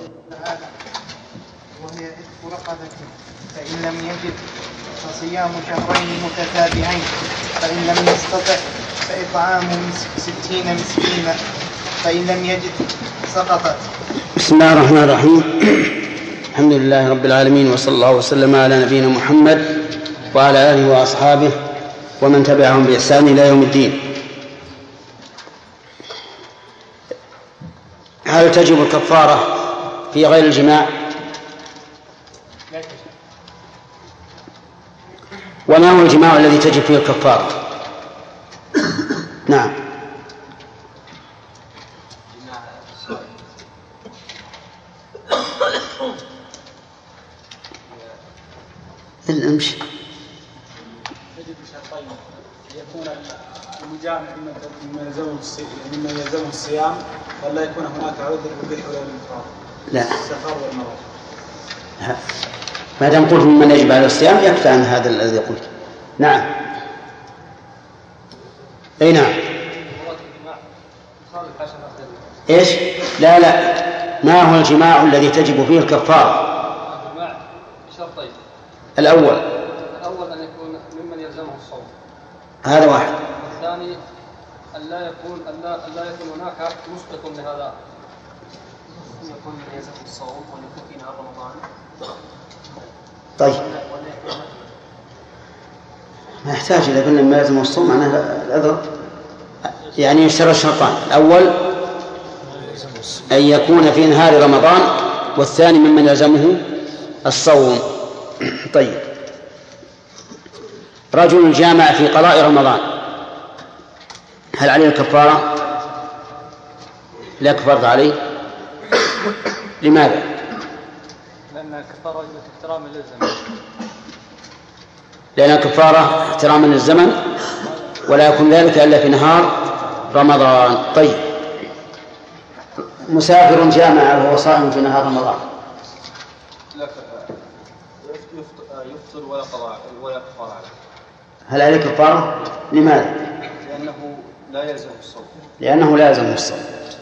وهي إذ رقبة فإن لم يجد فصيام شهرين متتابعين، فإن لم يستطع فإطعام ستين مسكينا، فإن لم يجد سقطت. بسم الله الرحمن الرحيم. الحمد لله رب العالمين، وصلى الله وسلم على نبينا محمد وعلى آله وأصحابه ومن تبعهم بإحسان إلى يوم الدين. هل تجب الكفارة في غير الجماع؟ وما هو الجماع الذي تجب فيه الكفارة؟ نعم. امشي. يجب شرطين: يكون المجامع مما يلزمه الصيام، ولا يكون هناك عذر يبيح له الإفطار؟ لا. السفر والمرض. ما دام قلت ممن يجب على الصيام يكفي عن هذا الذي قلت. نعم. اي نعم. ايش؟ لا لا ما هو الجماع الذي تجب فيه الكفارة؟ الجماع بشرطين: الأول الأول أن يكون ممن يلزمه الصوم، هذا واحد. الثاني أن لا يكون أن لا, أن لا يكون هناك مسبق لهذا، يكون من يلزمه الصوم وأن يكون في نهار رمضان. طيب ما يحتاج إذا قلنا ما يلزم الصوم معناه العذر، يعني يشترط شرطان: الأول أن يكون في نهار رمضان، والثاني ممن يلزمه الصوم. طيب رجل جامع في قضاء رمضان هل عليه الكفارة؟ لا كفارة عليه. لماذا؟ لأن الكفارة احتراما للزمن. لأن الكفارة احتراما للزمن ولا يكون ذلك إلا في نهار رمضان. طيب مسافر جامع وهو صائم في نهار رمضان يفطر ولا قضاء ولا كفارة عليه. هل عليه كفارة؟ لماذا؟ لأنه لا يلزم الصوم. لأنه لا يلزم الصوم.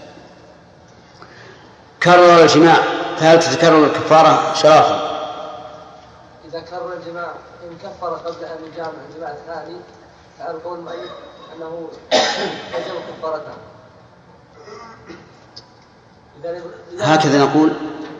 كرر الجماع فهل تتكرر الكفارة شرافا؟ إذا كرر الجماع إن كفر قبل أن يجامع الجماع الثاني فعلى القول المؤيد أنه يلزم كفارته. هكذا نقول.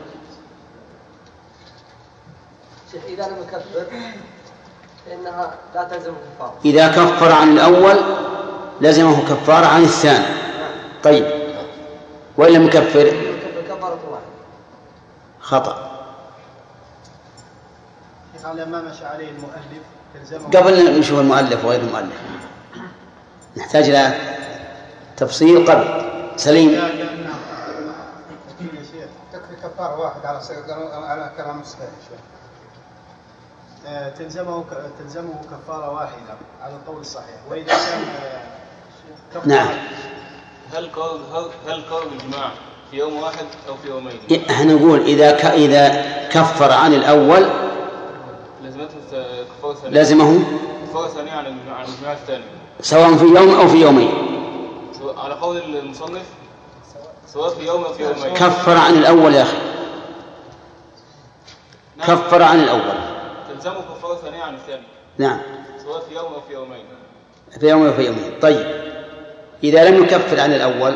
إذا لم يكفر فإنها لا تلزم كفارة. إذا كفر عن الأول لزمه كفارة عن الثاني. طيب وإن لم يكفر كفارة واحدة. خطأ. على ما مشى عليه المؤلف تلزمه. قبل نشوف المؤلف وغير المؤلف نحتاج إلى تفصيل. قبل سليم. تكفي كفارة واحد على على كلام الصحيح. تلزمه تلزمه كفارة واحدة على القول الصحيح. وإذا كان نعم. هل قول هل قول الجماع في يوم واحد أو في يومين؟ احنا نقول إذا ك... إذا كفر عن الأول لازمته كفارة ثانية. لازمه كفارة ثانية عن عن الجماع الثاني، سواء في يوم أو في يومين. على قول المصنف سواء في يوم أو في يومين. كفر عن الأول يا أخي، كفر عن الأول. تلزمه كفارة ثانية عن الثاني. نعم. سواء في يوم أو في يومين. في يوم أو في يومين. طيب إذا لم يكفر عن الأول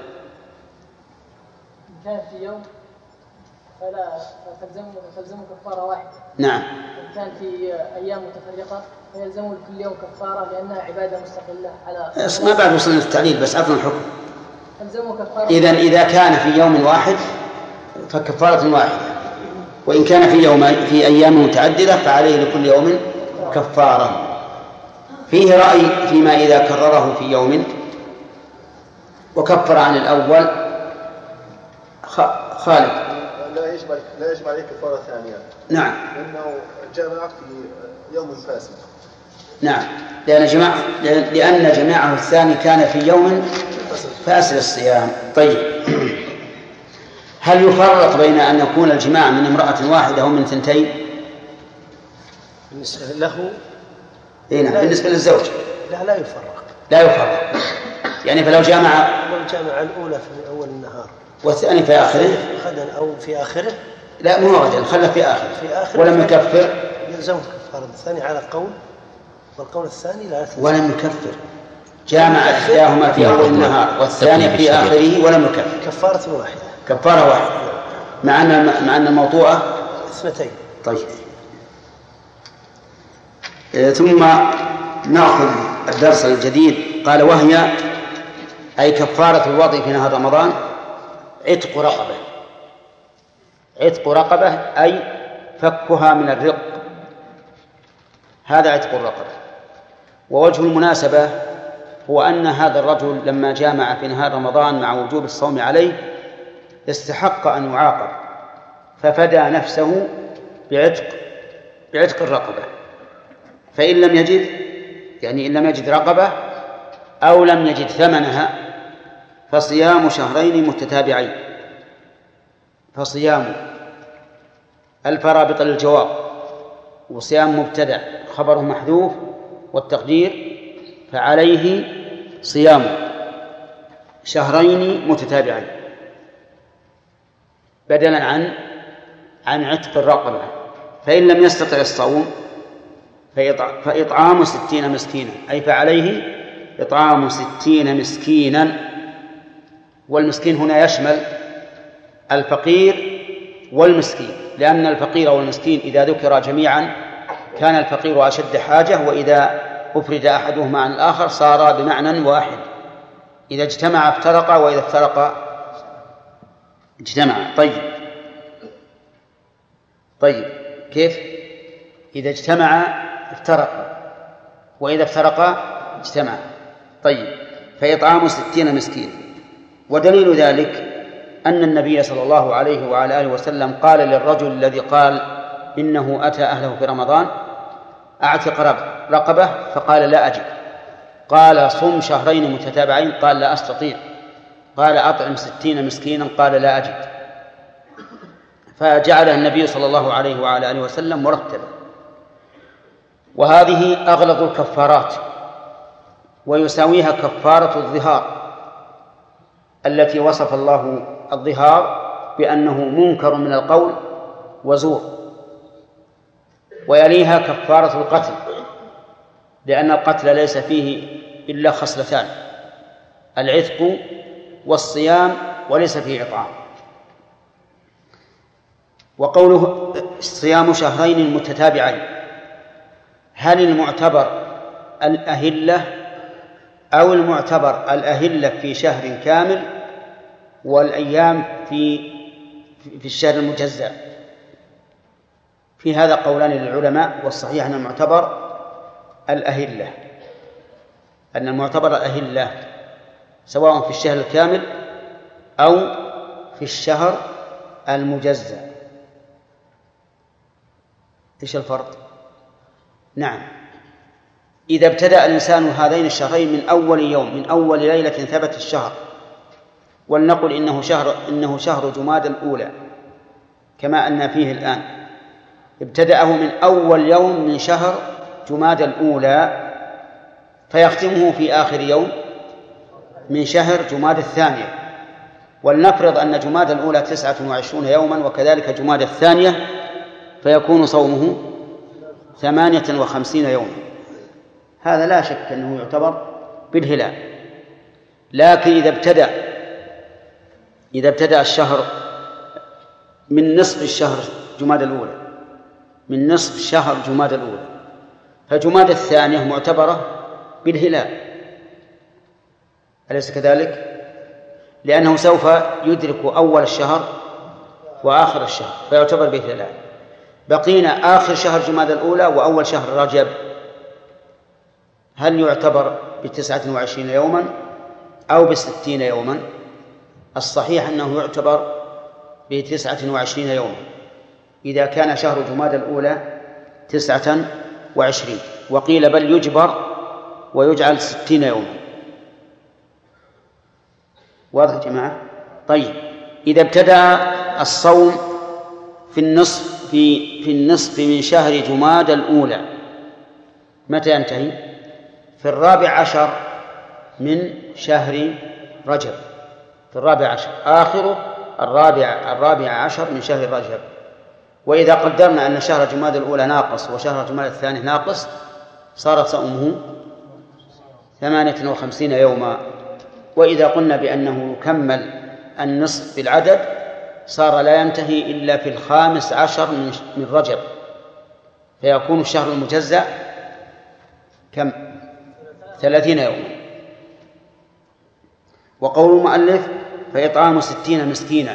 كان في يوم فلا تلزمه تلزمه كفارة واحدة. نعم. إن كان في أيام متفرقة فيلزمه كل يوم كفارة لأنها عبادة مستقلة على. ما بعد وصلنا للتعليل بس عطنا الحكم. تلزمه كفارة. إذن إذا كان في يوم واحد فكفارة واحدة، وإن كان في يوم في أيام متعددة فعليه لكل يوم كفارة. فيه رأي فيما إذا كرره في يوم وكفر عن الأول. خالد. لا يجب لا يجب عليه كفارة ثانية. نعم. لأنه جمع في يوم فاسد. نعم، لأن جماع لأن جماعه الثاني كان في يوم فاسد الصيام. طيب، هل يفرق بين أن يكون الجماع من امرأة واحدة ومن ثنتين؟ بالنسبة له إيه نعم. بالنسبة للزوج لا لا يفرق. لا يفرق، يعني فلو جامع لو جامع الأولى في أول النهار والثاني في آخره غدا أو في آخره، لا مو غدا، خله في آخره في آخره ولم يكفر يلزم كفارة الثاني على قول، والقول الثاني لا يلزم. ولم يكفر، جامع إحداهما في أول النهار والثاني في آخره ولم يكفر. كفارة واحدة. كفارة واحدة مع أن مع أن الموضوعة اثنتين. طيب، ثم نأخذ الدرس الجديد. قال وهي أي كفارة الوضع في نهار رمضان عتق رقبة. عتق رقبة أي فكها من الرق، هذا عتق الرقبة. ووجه المناسبة هو أن هذا الرجل لما جامع في نهار رمضان مع وجوب الصوم عليه استحق أن يعاقب، ففدى نفسه بعتق بعتق الرقبة. فإن لم يجد، يعني إن لم يجد رقبة أو لم يجد ثمنها فصيام شهرين متتابعين. فصيام الفرابط للجواب، وصيام مبتدأ خبره محذوف والتقدير فعليه صيام شهرين متتابعين بدلا عن عن عتق الرقبة. فإن لم يستطع الصوم فإطعام ستين مسكينا، أي فعليه إطعام ستين مسكينا. والمسكين هنا يشمل الفقير والمسكين، لأن الفقير والمسكين إذا ذكر جميعا كان الفقير أشد حاجة، وإذا أفرد أحدهما عن الآخر صار بمعنى واحد. إذا اجتمع افترقا وإذا افترقا اجتمع. طيب طيب كيف؟ إذا اجتمع افترقا وإذا افترقا اجتمع. طيب، فإطعام ستين مسكين. ودليل ذلك أن النبي صلى الله عليه وعلى آله وسلم قال للرجل الذي قال إنه أتى أهله في رمضان أعتق رقبة فقال لا أجد. قال صم شهرين متتابعين قال لا أستطيع. قال أطعم ستين مسكينا قال لا أجد. فجعله النبي صلى الله عليه وعلى آله وسلم مرتبا. وهذه أغلظ الكفارات، ويساويها كفارة الظهار التي وصف الله الظهار بأنه منكر من القول وزور. ويليها كفارة القتل، لأن القتل ليس فيه إلا خصلتان: العتق والصيام، وليس فيه إطعام. وقوله صيام شهرين متتابعين، هل المعتبر الأهلة أو المعتبر الأهلة في شهر كامل والأيام في في الشهر المجزأ؟ في هذا قولان للعلماء، والصحيح أن المعتبر الأهلة، أن المعتبر الأهلة سواء في الشهر الكامل أو في الشهر المجزأ. إيش الفرق؟ نعم، إذا ابتدأ الإنسان هذين الشهرين من أول يوم، من أول ليلة ثبت الشهر، ولنقل إنه شهر إنه شهر جمادى الأولى كما أن فيه الآن، ابتدأه من أول يوم من شهر جمادى الأولى فيختمه في آخر يوم من شهر جمادى الثانية، ولنفرض أن جماد الأولى تسعة وعشرون يوما وكذلك جماد الثانية، فيكون صومه ثمانية وخمسين يوما. هذا لا شك أنه يعتبر بالهلال. لكن إذا ابتدأ إذا ابتدأ الشهر من نصف الشهر جماد الأولى من نصف شهر جماد الأولى فجماد الثانية معتبرة بالهلال، أليس كذلك؟ لأنه سوف يدرك أول الشهر وآخر الشهر فيعتبر بالهلال. بقينا آخر شهر جماد الأولى وأول شهر رجب، هل يعتبر بتسعة وعشرين يوما أو بستين يوما؟ الصحيح أنه يعتبر بتسعة وعشرين يوما إذا كان شهر جماد الأولى تسعة وعشرين، وقيل بل يجبر ويجعل ستين يوما. واضح يا جماعة؟ طيب، إذا ابتدأ الصوم في النصف في في النصف من شهر جماد الأولى متى ينتهي؟ في الرابع عشر من شهر رجب، في الرابع عشر آخره الرابع الرابع عشر من شهر رجب. وإذا قدرنا أن شهر جماد الأولى ناقص وشهر جماد الثاني ناقص صار صومه ثمانية وخمسين يوما. وإذا قلنا بأنه يكمل النصف بالعدد صار لا ينتهي إلا في الخامس عشر من رجب، فيكون الشهر المجزأ كم؟ ثلاثين يوما. وقول المؤلف فإطعام ستين مسكينا،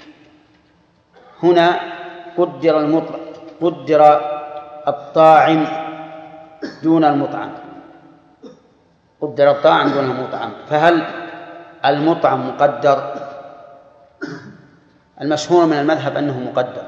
هنا قدر المطلق قدر الطاعم دون المطعم قدر الطاعم دون المطعم فهل المطعم مقدر؟ المشهور من المذهب أنه مقدر،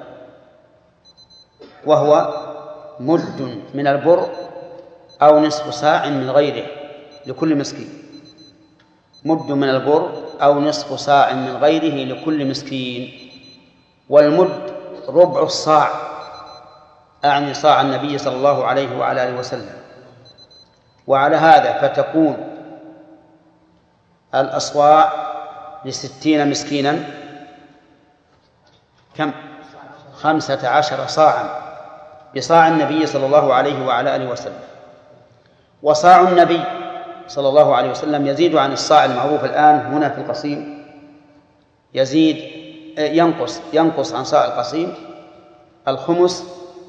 وهو مد من البر أو نصف صاع من غيره لكل مسكين، مد من البر أو نصف صاع من غيره لكل مسكين. والمد ربع الصاع، أعني صاع النبي صلى الله عليه وعلى آله وسلم. وعلى هذا فتكون الأصواع لستين مسكينا كم؟ خمسة عشر صاعا بصاع النبي صلى الله عليه وعلى آله وسلم. وصاع النبي صلى الله عليه وسلم يزيد عن الصاع المعروف الآن هنا في القصيم، يزيد ينقص ينقص عن صاع القصيم الخمس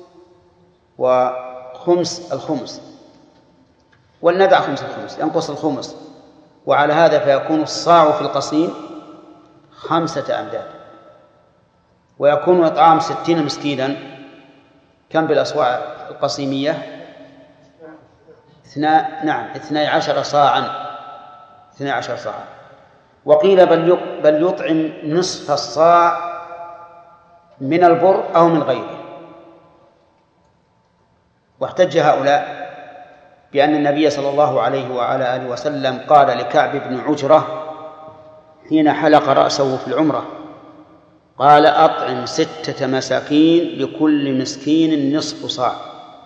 وخمس الخمس، والندع خمس الخمس ينقص الخمس. وعلى هذا فيكون الصاع في القصيم خمسة أمداد، ويكون إطعام ستين مسكينا كم بالأصواع القصيمية؟ اثنا نعم اثني عشر صاعا اثني عشر صاعا. وقيل بل بل يطعم نصف الصاع من البر أو من غيره. واحتج هؤلاء بأن النبي صلى الله عليه وعلى آله وسلم قال لكعب بن عجرة حين حلق رأسه في العمرة، قال أطعم ستة مساكين لكل مسكين نصف صاع،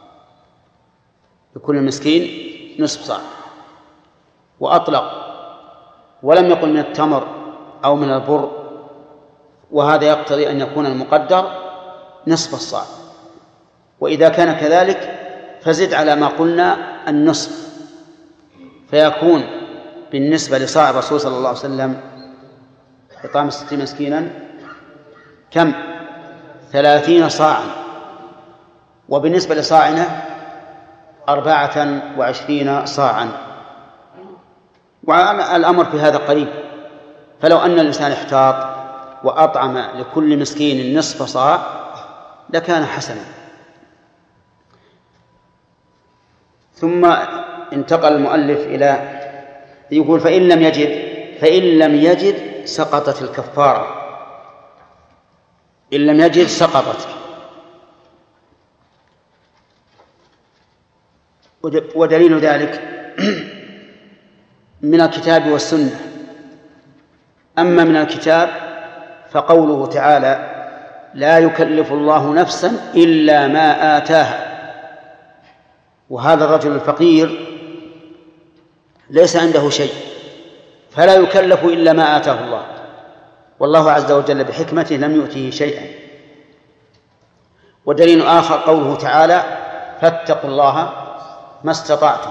لكل مسكين نصف صاع، وأطلق ولم يقل من التمر أو من البر، وهذا يقتضي أن يكون المقدر نصف الصاع. وإذا كان كذلك فزد على ما قلنا النصف، فيكون بالنسبة لصاع الرسول صلى الله عليه وسلم إطعام ستين مسكينا كم؟ ثلاثين صاعا. وبالنسبة لصاعنا أربعة وعشرين صاعا. والأمر في هذا قريب، فلو أن الإنسان احتاط وأطعم لكل مسكين نصف صاع لكان حسنا. ثم انتقل المؤلف إلى يقول فإن لم يجد فإن لم يجد سقطت الكفارة، إن لم يجد سقطت. ودليل ذلك من الكتاب والسنة. أما من الكتاب فقوله تعالى لا يكلف الله نفسا إلا ما آتاها. وهذا الرجل الفقير ليس عنده شيء فلا يكلف إلا ما آتاه الله، والله عز وجل بحكمته لم يؤته شيئا. ودليل آخر قوله تعالى فاتقوا الله ما استطعتم.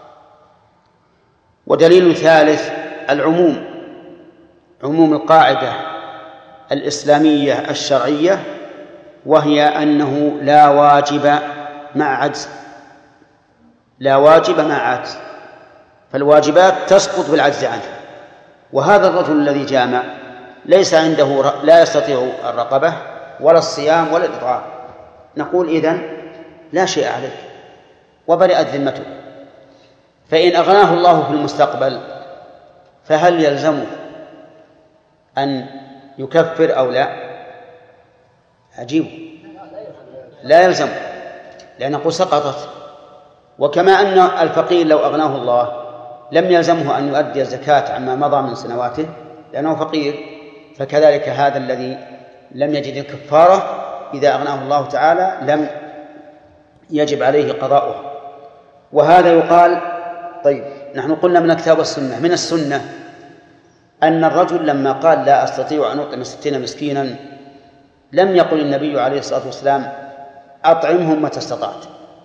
ودليل ثالث العموم، عموم القاعدة الإسلامية الشرعية، وهي أنه لا واجب مع عجز، لا واجب مع عجز، فالواجبات تسقط بالعجز عنها. وهذا الرجل الذي جامع ليس عنده، لا يستطيع الرقبة ولا الصيام ولا الإطعام، نقول إذن لا شيء عليك وبرئت ذمته. فإن أغناه الله في المستقبل فهل يلزمه أن يكفر أو لا؟ عجيب، لا يلزم، لأنه سقطت. وكما أن الفقير لو أغناه الله لم يلزمه أن يؤدي الزكاة عما مضى من سنواته لأنه فقير، فكذلك هذا الذي لم يجد الكفارة إذا أغناه الله تعالى لم يجب عليه قضاؤها. وهذا يقال طيب نحن قلنا من الكتاب والسنة. من السنة أن الرجل لما قال لا أستطيع أن أطعم ستين مسكينا لم يقل النبي عليه الصلاة والسلام أطعمهم متى استطعت،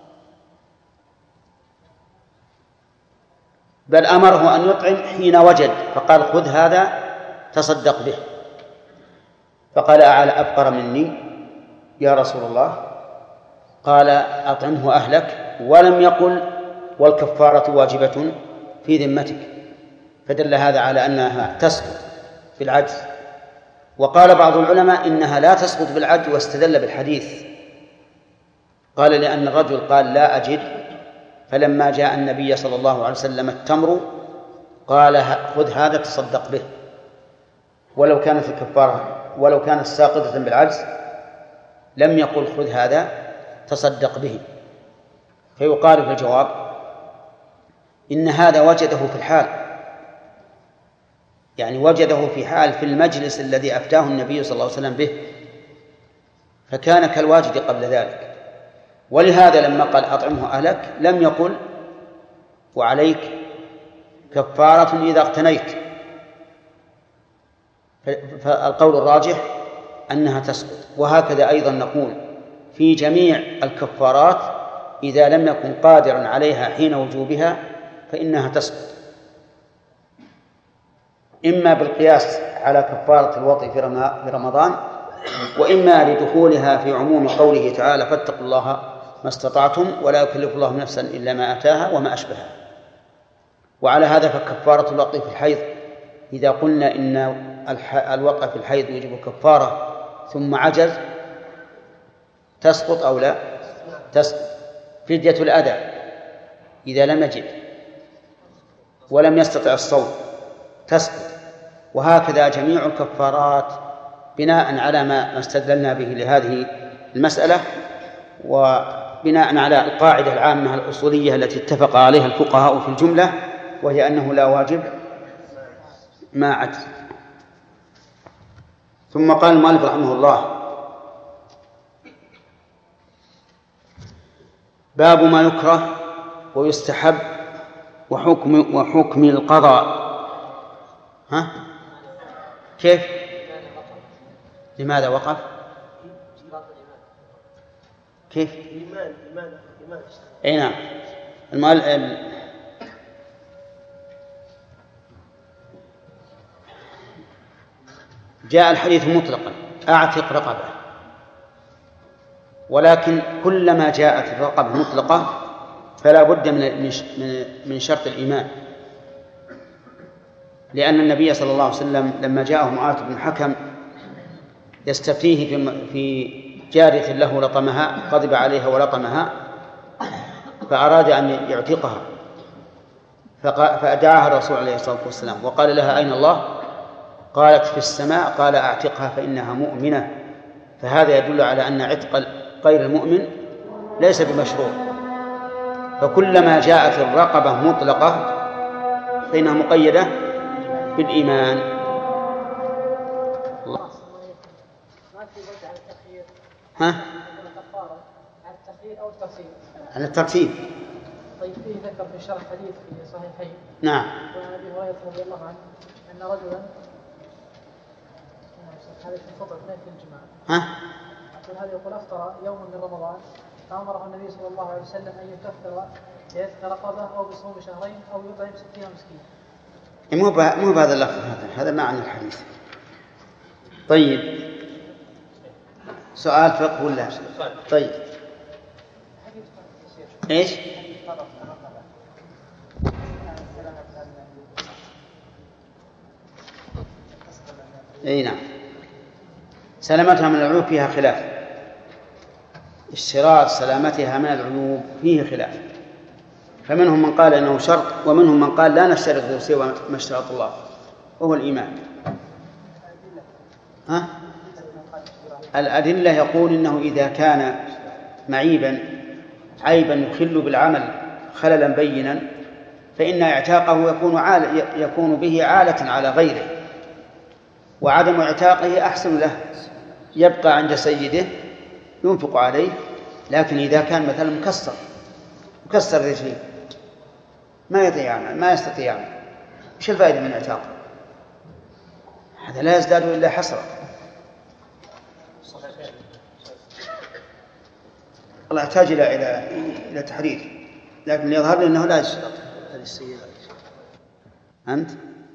بل أمره أن يطعم حين وجد، فقال خذ هذا تصدق به. فقال أعلى أفقر مني يا رسول الله؟ قال أطعمه أهلك، ولم يقل والكفارة واجبة في ذمتك، فدل هذا على أنها تسقط بالعجز. وقال بعض العلماء إنها لا تسقط بالعجز واستدل بالحديث، قال لأن الرجل قال لا أجد، فلما جاء النبي صلى الله عليه وسلم التمر قال خذ هذا تصدق به، ولو كانت الكفارة ولو كانت ساقطة بالعجز لم يقل خذ هذا تصدق به. فيقال في الجواب إن هذا وجده في الحال، يعني وجده في حال في المجلس الذي أفتاه النبي صلى الله عليه وسلم به، فكان كالواجد قبل ذلك. ولهذا لما قال أطعمه أهلك لم يقل وعليك كفارة إذا اقتنيت. فالقول الراجح أنها تسقط. وهكذا أيضا نقول في جميع الكفارات إذا لم يكن قادرا عليها حين وجوبها فإنها تسقط، إما بالقياس على كفارة الوطء في رمضان، وإما لدخولها في عموم قوله تعالى فاتقوا الله ما استطعتم ولا يكلف الله نفسا إلا ما أتاها وما أشبهها. وعلى هذا فكفارة الوطء في الحيض إذا قلنا إن الوطء في الحيض يجب كفارة ثم عجز تسقط أو لا؟ تسقط. فدية الأذى إذا لم يجد ولم يستطع الصوم تسقط. وهكذا جميع الكفارات بناء على ما استدللنا به لهذه المسألة، وبناء على القاعدة العامة الأصولية التي اتفق عليها الفقهاء في الجملة، وهي أنه لا واجب ما عجز. ثم قال المؤلف رحمه الله باب ما يكره ويستحب وحكم وحكم القضاء. ها كيف؟ لماذا وقف؟ كيف؟ أي نعم. المؤلف جاء الحديث مطلقا أعتق رقبة، ولكن كلما جاءت الرقبة مطلقة فلا بد من من شرط الإيمان، لأن النبي صلى الله عليه وسلم لما جاءه معاذ بن الحكم يستفتيه في جارية له لطمها غضب عليها ولطمها فأراد أن يعتقها، فأدعاها الرسول عليه الصلاة والسلام وقال لها أين الله؟ قالت في السماء. قال أعتقها فإنها مؤمنة. فهذا يدل على أن عتق غير المؤمن ليس بمشروع. فكلما جاءت الرقبة مطلقة فإنها مقيدة بالإيمان. الله. ها؟ على التخيير أو الترتيب؟ على الترتيب. طيب فيه ذكر في شرح حديث في صحيحين. نعم. وعن أبي هريرة رضي الله عنه أن رجلا هذا ينطبق هناك في الجماعة. ها؟ أقول هذا يقول أفطر يوما من رمضان فأمره النبي صلى الله عليه وسلم أن يكفر بيعتق رقبة أو بصوم شهرين أو يطعم ستين مسكينا. مو مو بهذا اللفظ، هذا هذا معنى الحديث. طيب سؤال فقه ولا؟ طيب ايش؟ اي نعم، سلامتها من العيوب فيها خلاف، اشتراط سلامتها من العيوب فيه خلاف، فمنهم من قال انه شرط ومنهم من قال لا نشترط سوى ما اشترط الله وهو الايمان. ها؟ الأدلة يقول إنه إذا كان معيبا عيبا يخل بالعمل خللا بينا فإن اعتاقه يكون عال يكون به عالة على غيره، وعدم اعتاقه أحسن له، يبقى عند سيده ينفق عليه. لكن إذا كان مثلا مكسر مكسر ذي شيء ما يطيع ما يستطيع، وش الفائدة من اعتاقه؟ هذا لا يزداد إلا حسرة. الله يحتاج إلى إلى إلى تحرير، لكن يظهر لي أنه لا يشترط. أنت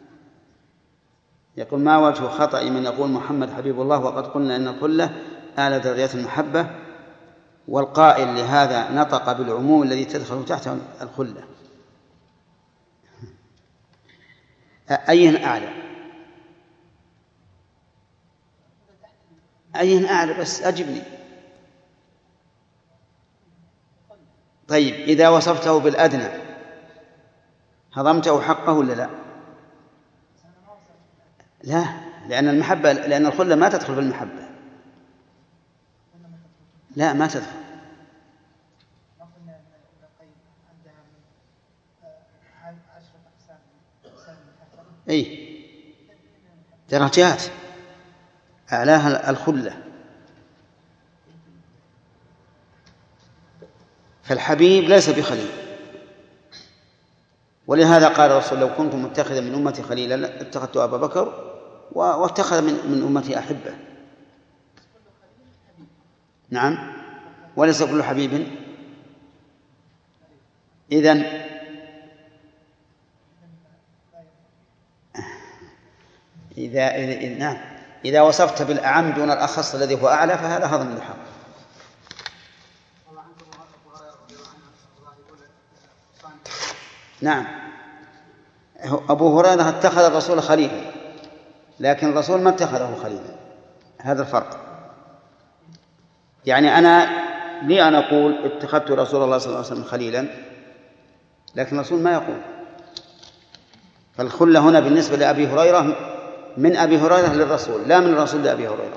يقول ما وجه خطأ من يقول محمد حبيب الله وقد قلنا أن كله أعلى درجات المحبة، والقائل لهذا نطق بالعموم الذي تدخل تحته الخلة. أين أعلى؟ أين أعلى؟ بس أجبني. طيب إذا وصفته بالأدنى هضمته حقه ولا لا؟ لا، لأن المحبة لأن الخلة ما تدخل في المحبة. لا ما تدخل. أي درجات أعلاها الخلة. فالحبيب ليس بخليل، ولهذا قال الرسول لو كنت متخذا من أمتي خليلا اتخذت أبا بكر واتخذ من, من أمتي أحبة. نعم، وليس كل حبيب. إذن إذا إذا نعم إذا وصفت بالأعم دون الأخص الذي هو أعلى فهذا هضم الحق. نعم، أبو هريرة اتخذ الرسول خليلا، لكن الرسول ما اتخذه خليلا، هذا الفرق. يعني أنا لي أن أقول اتخذت رسول الله صلى الله عليه وسلم خليلا، لكن الرسول ما يقول. فالخلة هنا بالنسبة لأبي هريرة من أبي هريرة للرسول، لا من الرسول لأبي هريرة.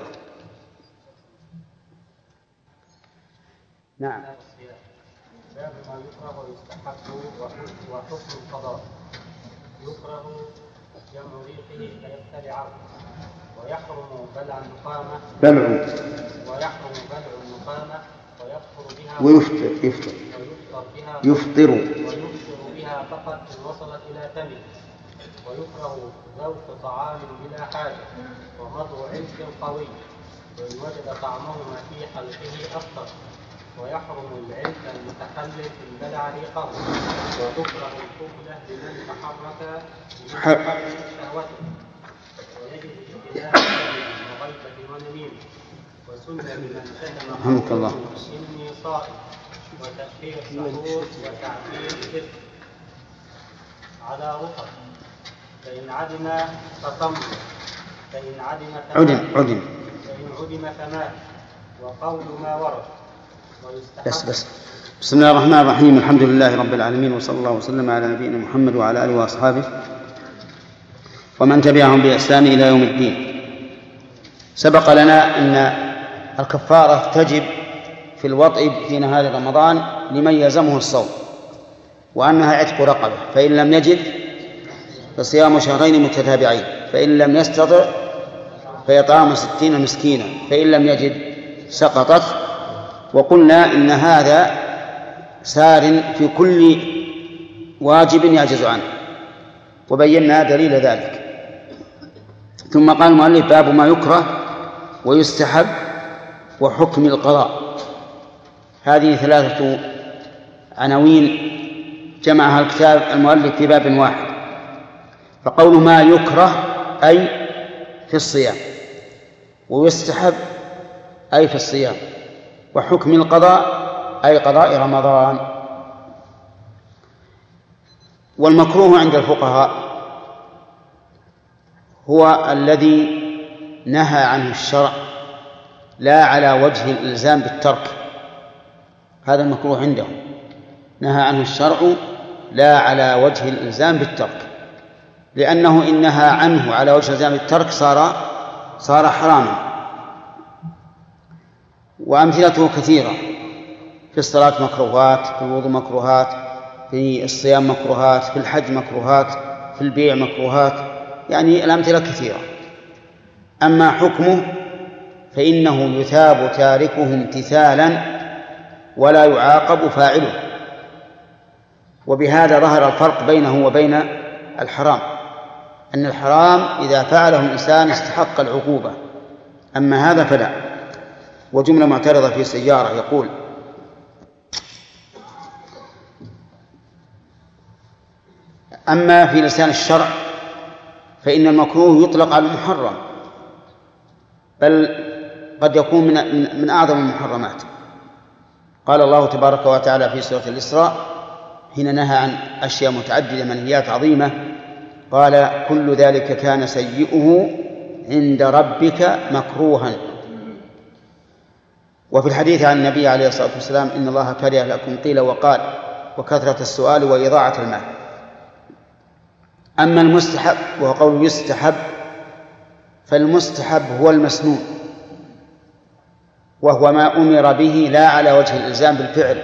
نعم. باب ما يكره ويستحب وحكم القضاء. يكره جمع ريقه فيبتلعه، ويحرم بلع النقامة بلع ويحرم بلع النقامة ويكفر بها ويفطر يفطر ويفطر بها يفطر ويفطر بها فقط إن وصلت إلى فمه. ويكره ذوق طعام بلا حاجة ومضغ علك قوي، وإن وجد طعمهما في حلقه أفطر. ويحرم العلك المتخلف من بلع ريقه، وتكره القبلة لمن تحرك من شهوته، ويجب اجتناب وغيبة ونميمة. وسن لمن شتم إني صائم، وتأخير السحور وتعبير الكذب على رطب، فإن عدم فطمر، فإن عدم عدم عدم فإن عدم فمات، وقول ما ورد. بس بس بسم الله الرحمن الرحيم. الحمد لله رب العالمين، وصلى الله وسلم على نبينا محمد وعلى آله وأصحابه ومن تبعهم بإحسان إلى يوم الدين. سبق لنا أن الكفارة تجب في الوطء في نهار رمضان لمن يلزمه الصوم، وأنها عتق رقبة، فإن لم يجد فصيام شهرين متتابعين، فإن لم يستطع فيطعام ستين مسكينا، فإن لم يجد سقطت. وقلنا إن هذا سار في كل واجب يعجز عنه، وبينا دليل ذلك. ثم قال المؤلف باب ما يكره ويستحب وحكم القضاء. هذه ثلاثة عناوين جمعها الكتاب المؤلف في باب واحد. فقول ما يكره أي في الصيام، ويستحب أي في الصيام، وحكم القضاء أي قضاء رمضان. والمكروه عند الفقهاء هو الذي نهى عنه الشرع لا على وجه الإلزام بالترك، هذا المكروه عندهم، نهى عنه الشرع لا على وجه الإلزام بالترك، لأنه إن نهى عنه على وجه الإلزام بالترك صار صار حراما. وأمثلته كثيرة، في الصلاة مكروهات، في الوضوء مكروهات، في الصيام مكروهات، في الحج مكروهات، في البيع مكروهات، يعني الأمثلة كثيرة. أما حكمه فإنه يثاب تاركه امتثالا ولا يعاقب فاعله. وبهذا ظهر الفرق بينه وبين الحرام، أن الحرام إذا فعله الإنسان استحق العقوبة، أما هذا فلا. وجملة معترضة في سيارة يقول: أما في لسان الشرع فإن المكروه يطلق على المحرم، بل قد يكون من, من أعظم المحرمات. قال الله تبارك وتعالى في سورة الإسراء حين نهى عن أشياء متعددة منهيات عظيمة: قال كل ذلك كان سيئه عند ربك مكروها. وفي الحديث عن النبي عليه الصلاة والسلام: إن الله كره لكم قيل وقال وكثرة السؤال وإضاعة المال. أما المستحب وهو قول يستحب، فالمستحب هو المسنون، وهو ما أمر به لا على وجه الإلزام بالفعل،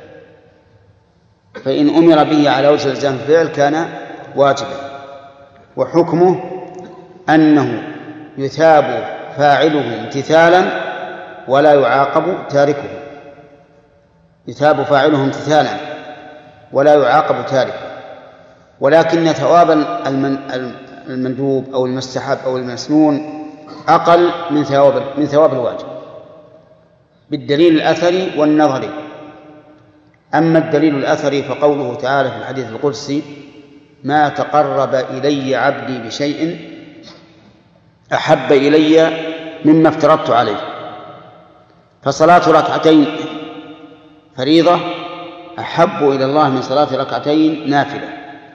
فإن أمر به على وجه الإلزام بالفعل كان واجبا. وحكمه أنه يثاب فاعله امتثالا ولا يعاقب تاركه، يثاب فاعله امتثالا ولا يعاقب تاركه. ولكن ثواب المندوب أو المستحب أو المسنون أقل من ثواب من ثواب الواجب بالدليل الأثري والنظري. أما الدليل الأثري فقوله تعالى في الحديث القدسي: ما تقرب إلي عبدي بشيء أحب إلي مما افترضت عليه. فصلاة ركعتين فريضة أحب إلى الله من صلاة ركعتين نافلة.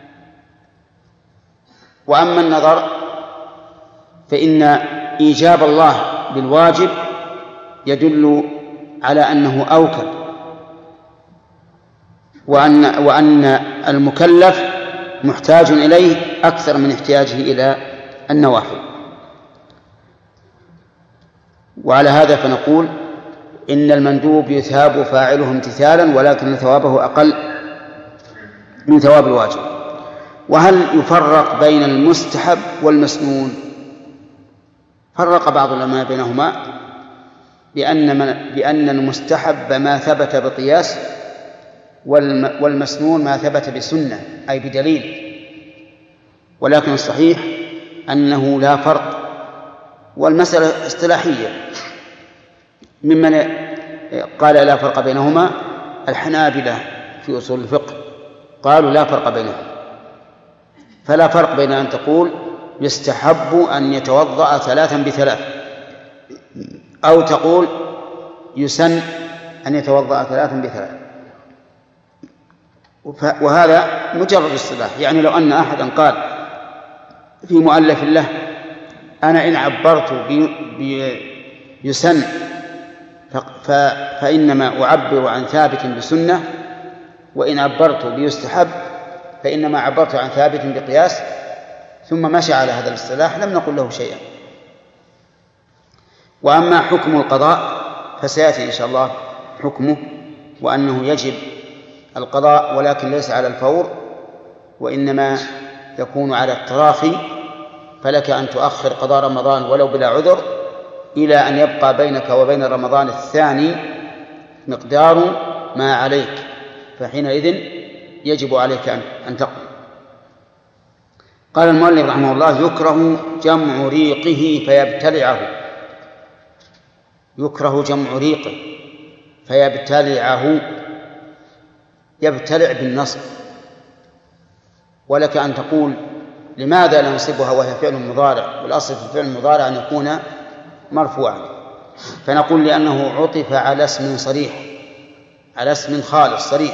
وأما النظر فإن إيجاب الله بالواجب يدل على أنه أوكل، وأن, وأن المكلف محتاج إليه أكثر من احتياجه إلى النوافل. وعلى هذا فنقول إن المندوب يثاب فاعله امتثالا، ولكن ثوابه أقل من ثواب الواجب. وهل يفرق بين المستحب والمسنون؟ فرق بعض العلماء بينهما بأن, من بأن المستحب ما ثبت بقياس، والمسنون ما ثبت بسنة أي بدليل. ولكن الصحيح أنه لا فرق، والمسألة اصطلاحية. ممن قال لا فرق بينهما الحنابلة في أصول الفقه، قالوا لا فرق بينهما. فلا فرق بين أن تقول يستحب أن يتوضأ ثلاثا بثلاث، أو تقول يسن أن يتوضأ ثلاثا بثلاث. وهذا مجرد اصطلاح. يعني لو أن أحدا قال في مؤلف له: أنا إن عبرت بيسن فإنما أعبر عن ثابت بسنة، وإن عبرت بيستحب فإنما عبرت عن ثابت بقياس، ثم مشى على هذا الاصطلاح، لم نقل له شيئا. وأما حكم القضاء فسيأتي إن شاء الله حكمه، وأنه يجب القضاء ولكن ليس على الفور، وإنما يكون على التراخي. فلك أن تؤخر قضاء رمضان ولو بلا عذر إلى أن يبقى بينك وبين رمضان الثاني مقدار ما عليك، فحينئذ يجب عليك أن تقضي. قال المؤلف رحمه الله: يكره جمع ريقه فيبتلعه. يكره جمع ريق فيبتلعه، يبتلع بالنصب. ولك أن تقول لماذا لا نصبها وهي فعل مضارع، والأصل في الفعل المضارع أن يكون مرفوعا، فنقول لأنه عطف على اسم صريح، على اسم خالص صريح.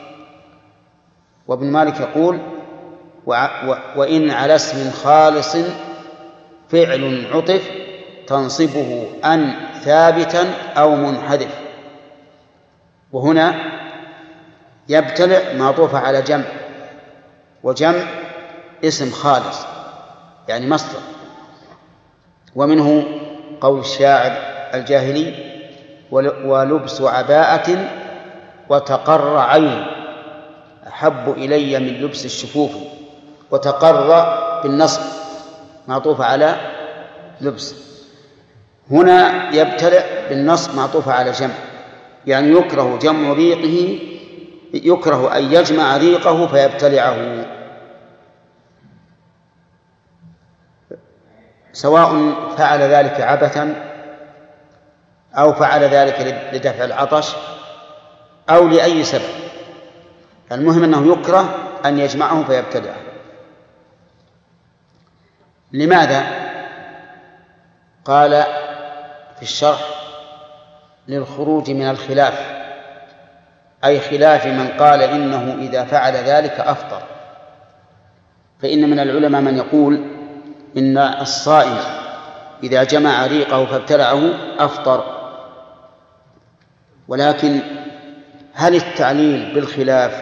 وابن مالك يقول وإن على اسم خالص فعل عطف تنصبه أن ثابتا أو منحذف. وهنا يبتلع معطوف على جمع، وجمع اسم خالص يعني مصدر. ومنه قول الشاعر الجاهلي ولبس عباءة وتقر عين أحب إلي من لبس الشفوف. وتقر بالنصب معطوف على لبس. هنا يبتلع بالنصب معطوف على جمع، يعني يكره جمع ريقه، يكره أن يجمع ريقه فيبتلعه، سواء فعل ذلك عبثا أو فعل ذلك لدفع العطش أو لأي سبب. المهم أنه يكره أن يجمعه فيبتلعه. لماذا؟ قال في الشرح للخروج من الخلاف، أي خلاف من قال إنه إذا فعل ذلك أفطر. فإن من العلماء من يقول إن الصائم إذا جمع ريقه فابتلعه أفطر. ولكن هل التعليل بالخلاف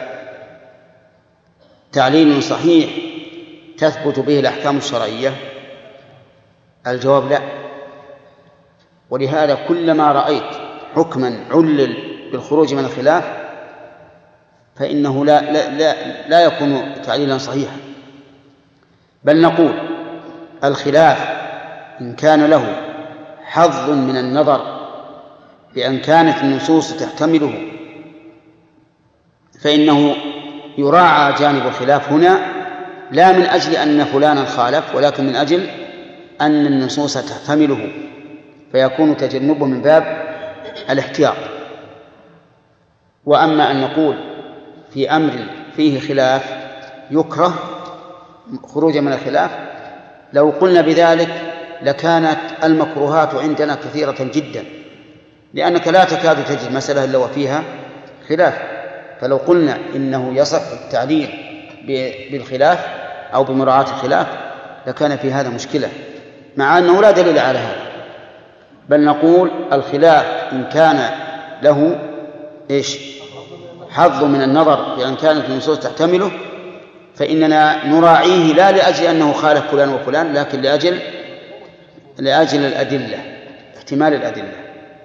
تعليل صحيح تثبت به الأحكام الشرعية؟ الجواب لا. ولهذا كلما رأيت حكما علل بالخروج من الخلاف فإنه لا, لا, لا, لا يكون تعليلا صحيحا، بل نقول الخلاف إن كان له حظ من النظر بأن كانت النصوص تحتمله فإنه يراعى جانب الخلاف هنا، لا من أجل أن فلانا خالف، ولكن من أجل أن النصوص تحتمله، فيكون تجنبه من باب الاحتياط. وأما أن نقول في أمر فيه خلاف يكره خروج من الخلاف، لو قلنا بذلك لكانت المكروهات عندنا كثيرة جدا، لأنك لا تكاد تجد مسألة إلا وفيها خلاف. فلو قلنا إنه يصح التعليل بالخلاف أو بمراعاة الخلاف لكان في هذا مشكلة، مع أنه لا دليل على هذا. بل نقول الخلاف إن كان له إيش حظ من النظر بأن كانت النصوص تحتمله فإننا نراعيه لا لأجل أنه خالف فلان وفلان، لكن لأجل لأجل الأدلة، احتمال الأدلة.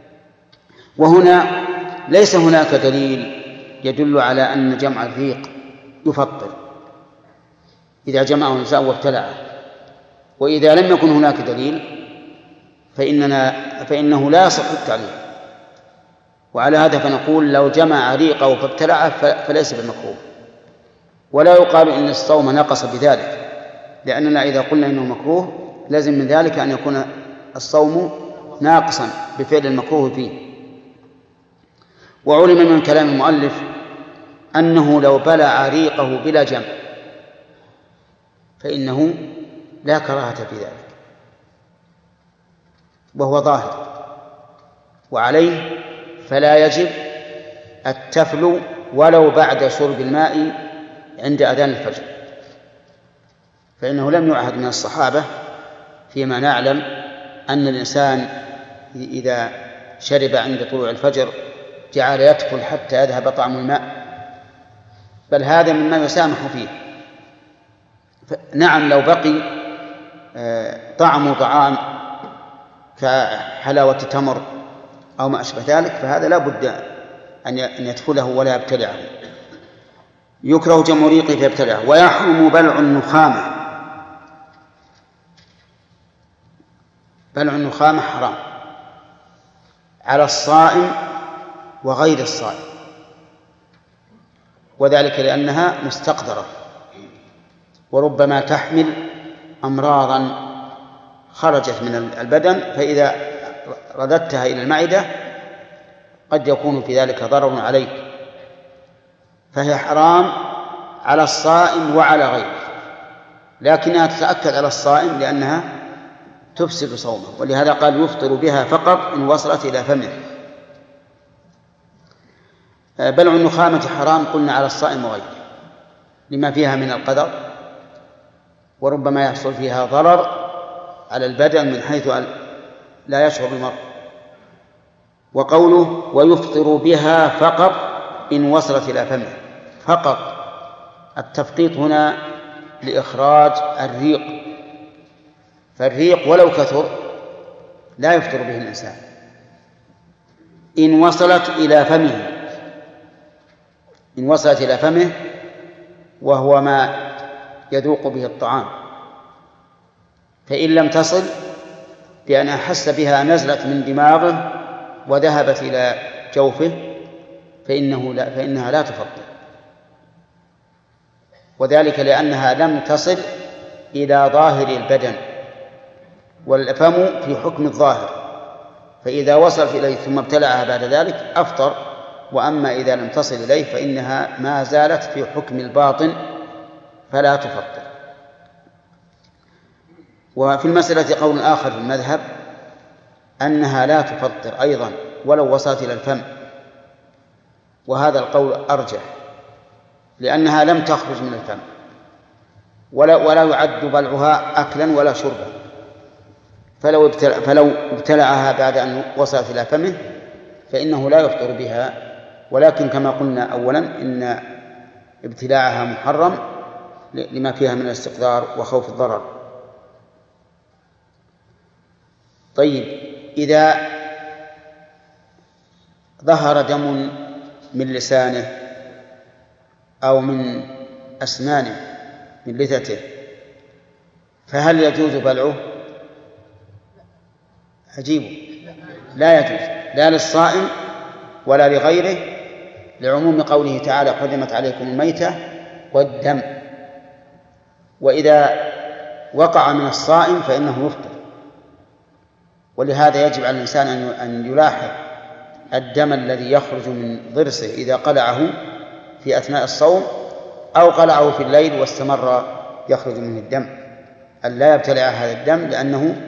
وهنا ليس هناك دليل يدل على أن جمع الريق يفطر إذا جمعه الإنسان وابتلعه. وإذا لم يكن هناك دليل فإننا فإنه لا يصح التعليل. وعلى هذا فنقول لو جمع ريقه فابتلعه فليس بمكروه، ولا يقال إن الصوم نقص بذلك، لأننا إذا قلنا إنه مكروه لازم من ذلك أن يكون الصوم ناقصا بفعل المكروه فيه. وعلم من كلام المؤلف أنه لو بلع ريقه بلا جمع فإنه لا كراهة في ذلك، وهو ظاهر. وعليه فلا يجب التفل ولو بعد شرب الماء عند أذان الفجر، فإنه لم يعهد من الصحابة فيما نعلم أن الإنسان إذا شرب عند طلوع الفجر جعل يتفل حتى يذهب طعم الماء، بل هذا مما يسامح فيه. نعم لو بقي طعم طعام كحلاوة تمر أو ما أشبه ذلك فهذا لا بد أن يدخله ولا يبتلعه. يكره جمع ريقه فيبتلعه. ويحرم بلع النخامة. بلع النخامة حرام على الصائم وغير الصائم، وذلك لأنها مستقدرة وربما تحمل أمراضا خرجت من البدن، فإذا رددتها إلى المعدة قد يكون في ذلك ضرر عليك، فهي حرام على الصائم وعلى غيره، لكنها تتأكد على الصائم لأنها تفسد صومه، ولهذا قال يفطر بها فقط إن وصلت إلى فمه. بلع النخامة حرام قلنا على الصائم وغيره لما فيها من القدر، وربما يحصل فيها ضرر على البدن من حيث لا يشعر المرء. وقوله ويفطر بها فقط إن وصلت إلى فمه، فقط التفقيط هنا لإخراج الريق، فالريق ولو كثر لا يفطر به الإنسان إن وصلت إلى فمه، إن وصلت إلى فمه وهو ما يذوق به الطعام، فإن لم تصل بأن أحس بها نزلت من دماغه وذهبت إلى جوفه فإنه لا فإنها لا تفطر، وذلك لأنها لم تصل إلى ظاهر البدن، والفم في حكم الظاهر، فإذا وصلت إليه ثم ابتلعها بعد ذلك أفطر، وأما إذا لم تصل إليه فإنها ما زالت في حكم الباطن فلا تفطر. وفي المسألة قول آخر في المذهب أنها لا تفطر أيضا ولو وصلت إلى الفم، وهذا القول أرجح لأنها لم تخرج من الفم، ولا, ولا يعد بلعها أكلا ولا شربا، فلو, ابتلع فلو ابتلعها بعد أن وصلت إلى فمه فإنه لا يفطر بها، ولكن كما قلنا أولا إن ابتلاعها محرم لما فيها من الاستقذار وخوف الضرر. طيب، إذا ظهر دم من لسانه أو من أسنانه من لثته فهل يجوز بلعه؟ عجيب، لا يجوز، لا للصائم ولا لغيره، لعموم قوله تعالى حرمت عليكم الميتة والدم، وإذا وقع من الصائم فإنه يفطر، ولهذا يجب على الإنسان أن يلاحظ الدم الذي يخرج من ضرسه إذا قلعه في أثناء الصوم أو قلعه في الليل واستمر يخرج منه الدم، أن لا يبتلع هذا الدم لأنه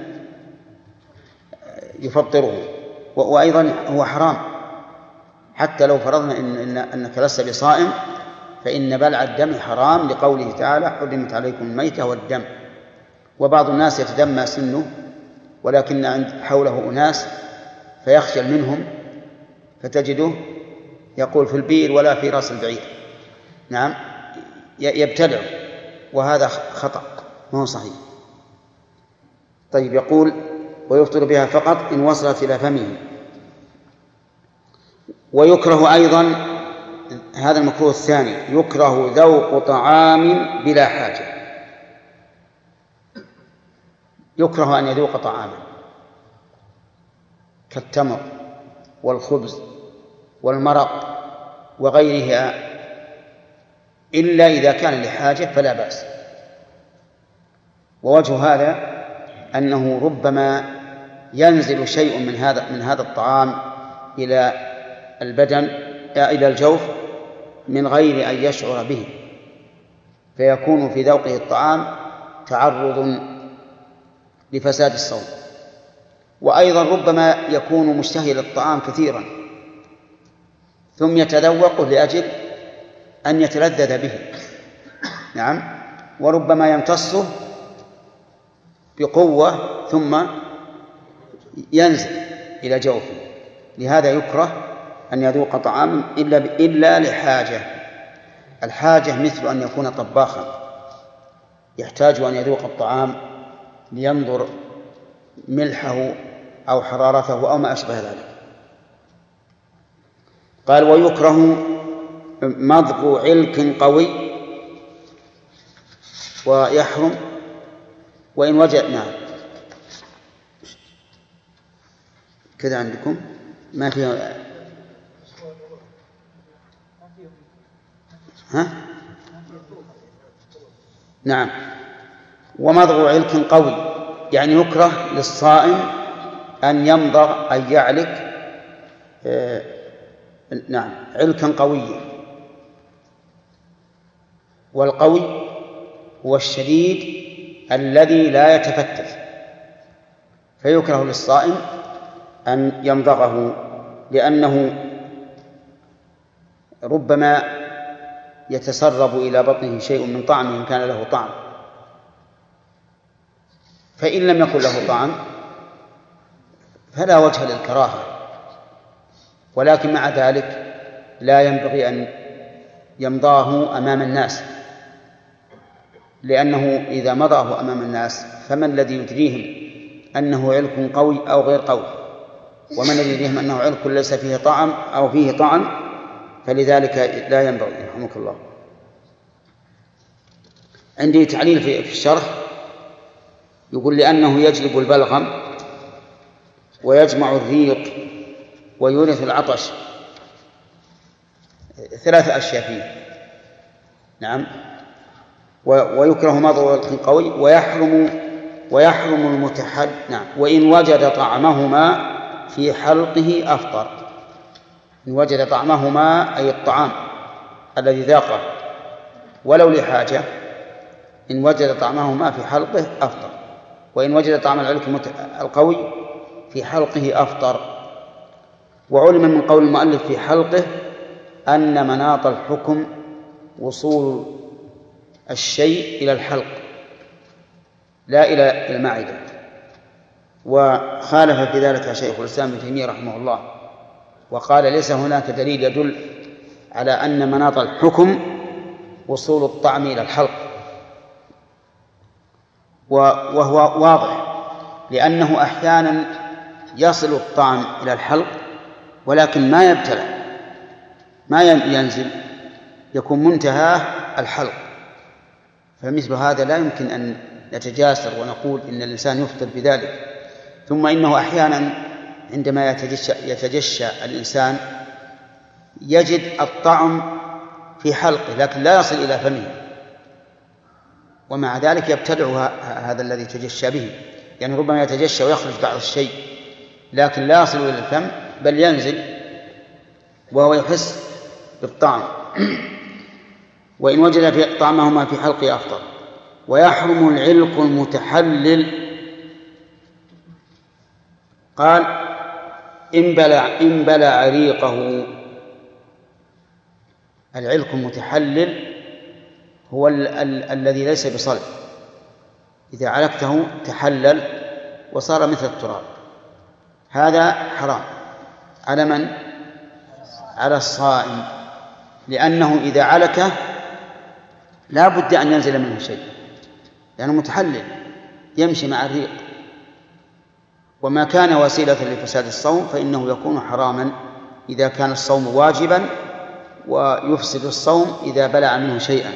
يفطره. وأيضا هو حرام، حتى لو فرضنا إن إن أنك لست بصائم فإن بلع الدم حرام لقوله تعالى حرمت عليكم الميتة والدم. وبعض الناس يتدمى سنه ولكن عند حوله أناس فيخجل منهم فتجده يقول في البير ولا في رأس البعير، نعم يبتلع، وهذا خطأ ما هو صحيح. طيب، يقول ويفطر بها فقط إن وصلت إلى فمه. ويكره أيضا، هذا المكروه الثاني، يكره ذوق طعام بلا حاجة، يكره أن يذوق طعاما كالتمر والخبز والمرق وغيرها إلا إذا كان لحاجة فلا بأس. ووجه هذا أنه ربما ينزل شيء من هذا من هذا الطعام إلى البدن إلى الجوف من غير أن يشعر به، فيكون في ذوقه الطعام تعرض لفساد الصوم. وأيضا ربما يكون مشتهي للطعام كثيرا ثم يتذوقه لأجل أن يتلذذ به، نعم، وربما يمتصه بقوة ثم ينزل إلى جوفه، لهذا يكره أن يذوق طعاما إلا إلا لحاجة. الحاجة مثل أن يكون طباخا يحتاج أن يذوق الطعام لينظر ملحه أو حرارته أو ما أشبه ذلك. قال ويكره مضغ علك قوي ويحرم وإن وجد، نعم كذا عندكم ما فيها، ها؟ نعم. ومضغ علك قوي يعني يكره للصائم أن يمضغ أن يعلك آه نعم علكا قويا، والقوي هو الشديد الذي لا يتفتت، فيكره للصائم أن يمضغه، لأنه ربما يتسرب إلى بطنه شيء من طعم إن كان له طعم، فإن لم يكن له طعم فلا وجه للكراهة، ولكن مع ذلك لا ينبغي أن يمضاه أمام الناس، لأنه إذا مضاه أمام الناس فمن الذي يدريهم أنه علك قوي أو غير قوي، ومن الذي يدريهم أنه علك ليس فيه طعم أو فيه طعم، فلذلك لا ينبغي. رحمك الله. عندي تعليل في الشرح يقول لأنه يجلب البلغم ويجمع الريق ويورث العطش، ثلاث أشياء فيه. نعم. ويكره مضغ قوي ويحرم ويحرم المتحل. نعم. وإن وجد طعمهما في حلقه أفطر. إن وجد طعمهما أي الطعام الذي ذاقه ولو لحاجة، إن وجد طعمهما في حلقه أفطر، وإن وجد طعم العلك القوي في حلقه أفطر. وعلم من قول المؤلف في حلقه أن مناط الحكم وصول الشيء إلى الحلق لا إلى المعدة، وخالف في ذلك شيخ الإسلام ابن تيمية رحمه الله، وقال ليس هناك دليل يدل على أن مناط الحكم وصول الطعم إلى الحلق، وهو واضح لأنه أحيانا يصل الطعم إلى الحلق ولكن ما يبتلع ما ينزل، يكون منتهى الحلق، فمثل هذا لا يمكن أن نتجاسر ونقول إن الإنسان يفطر بذلك. ثم إنه أحيانا عندما يتجشى, يتجشى الإنسان يجد الطعم في حلقه لكن لا يصل إلى فمه، ومع ذلك يبتلع هذا الذي تجشى به، يعني ربما يتجشى ويخرج بعض الشيء لكن لا يصل إلى الفم بل ينزل وهو يحس بالطعم. وإن وجد في طعمهما في حلقه أفطر. ويحرم العلق المتحلل. قال إن بلع, إن بلع ريقه. العلق المتحلل هو ال- ال- الذي ليس بصلب، إذا علقته تحلل وصار مثل التراب، هذا حرام. على من؟ على الصائم، لأنه إذا علكه لا بد أن ينزل منه شيء، لأنه متحلل يمشي مع الريق، وما كان وسيلة لفساد الصوم فإنه يكون حراما إذا كان الصوم واجبا، ويفسد الصوم إذا بلع منه شيئا.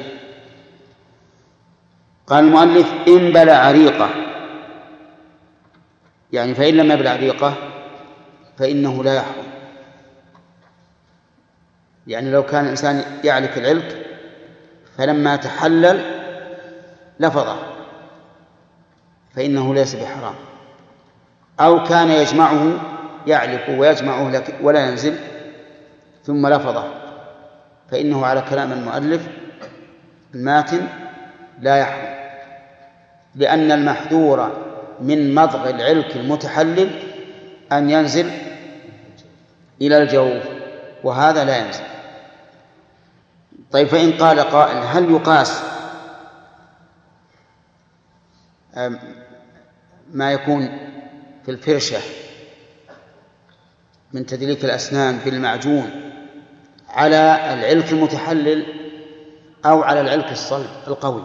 قال المؤلف إن بلع ريقه، يعني فإن لم يبلع ريقه فإنه لا يحرم. يعني لو كان الإنسان يعلك العلك فلما تحلل لفظه فإنه ليس بحرام، أو كان يجمعه يعلك ويجمعه ولا ينزل ثم لفظه فإنه على كلام المؤلف الماتن لا يحرم، لأن المحذور من مضغ العلك المتحلل أن ينزل إلى الجوف، وهذا لا ينزل. طيب فإن قال قائل هل يقاس ما يكون في الفرشة من تدليك الأسنان بالمعجون على العلك المتحلل أو على العلك الصلب القوي؟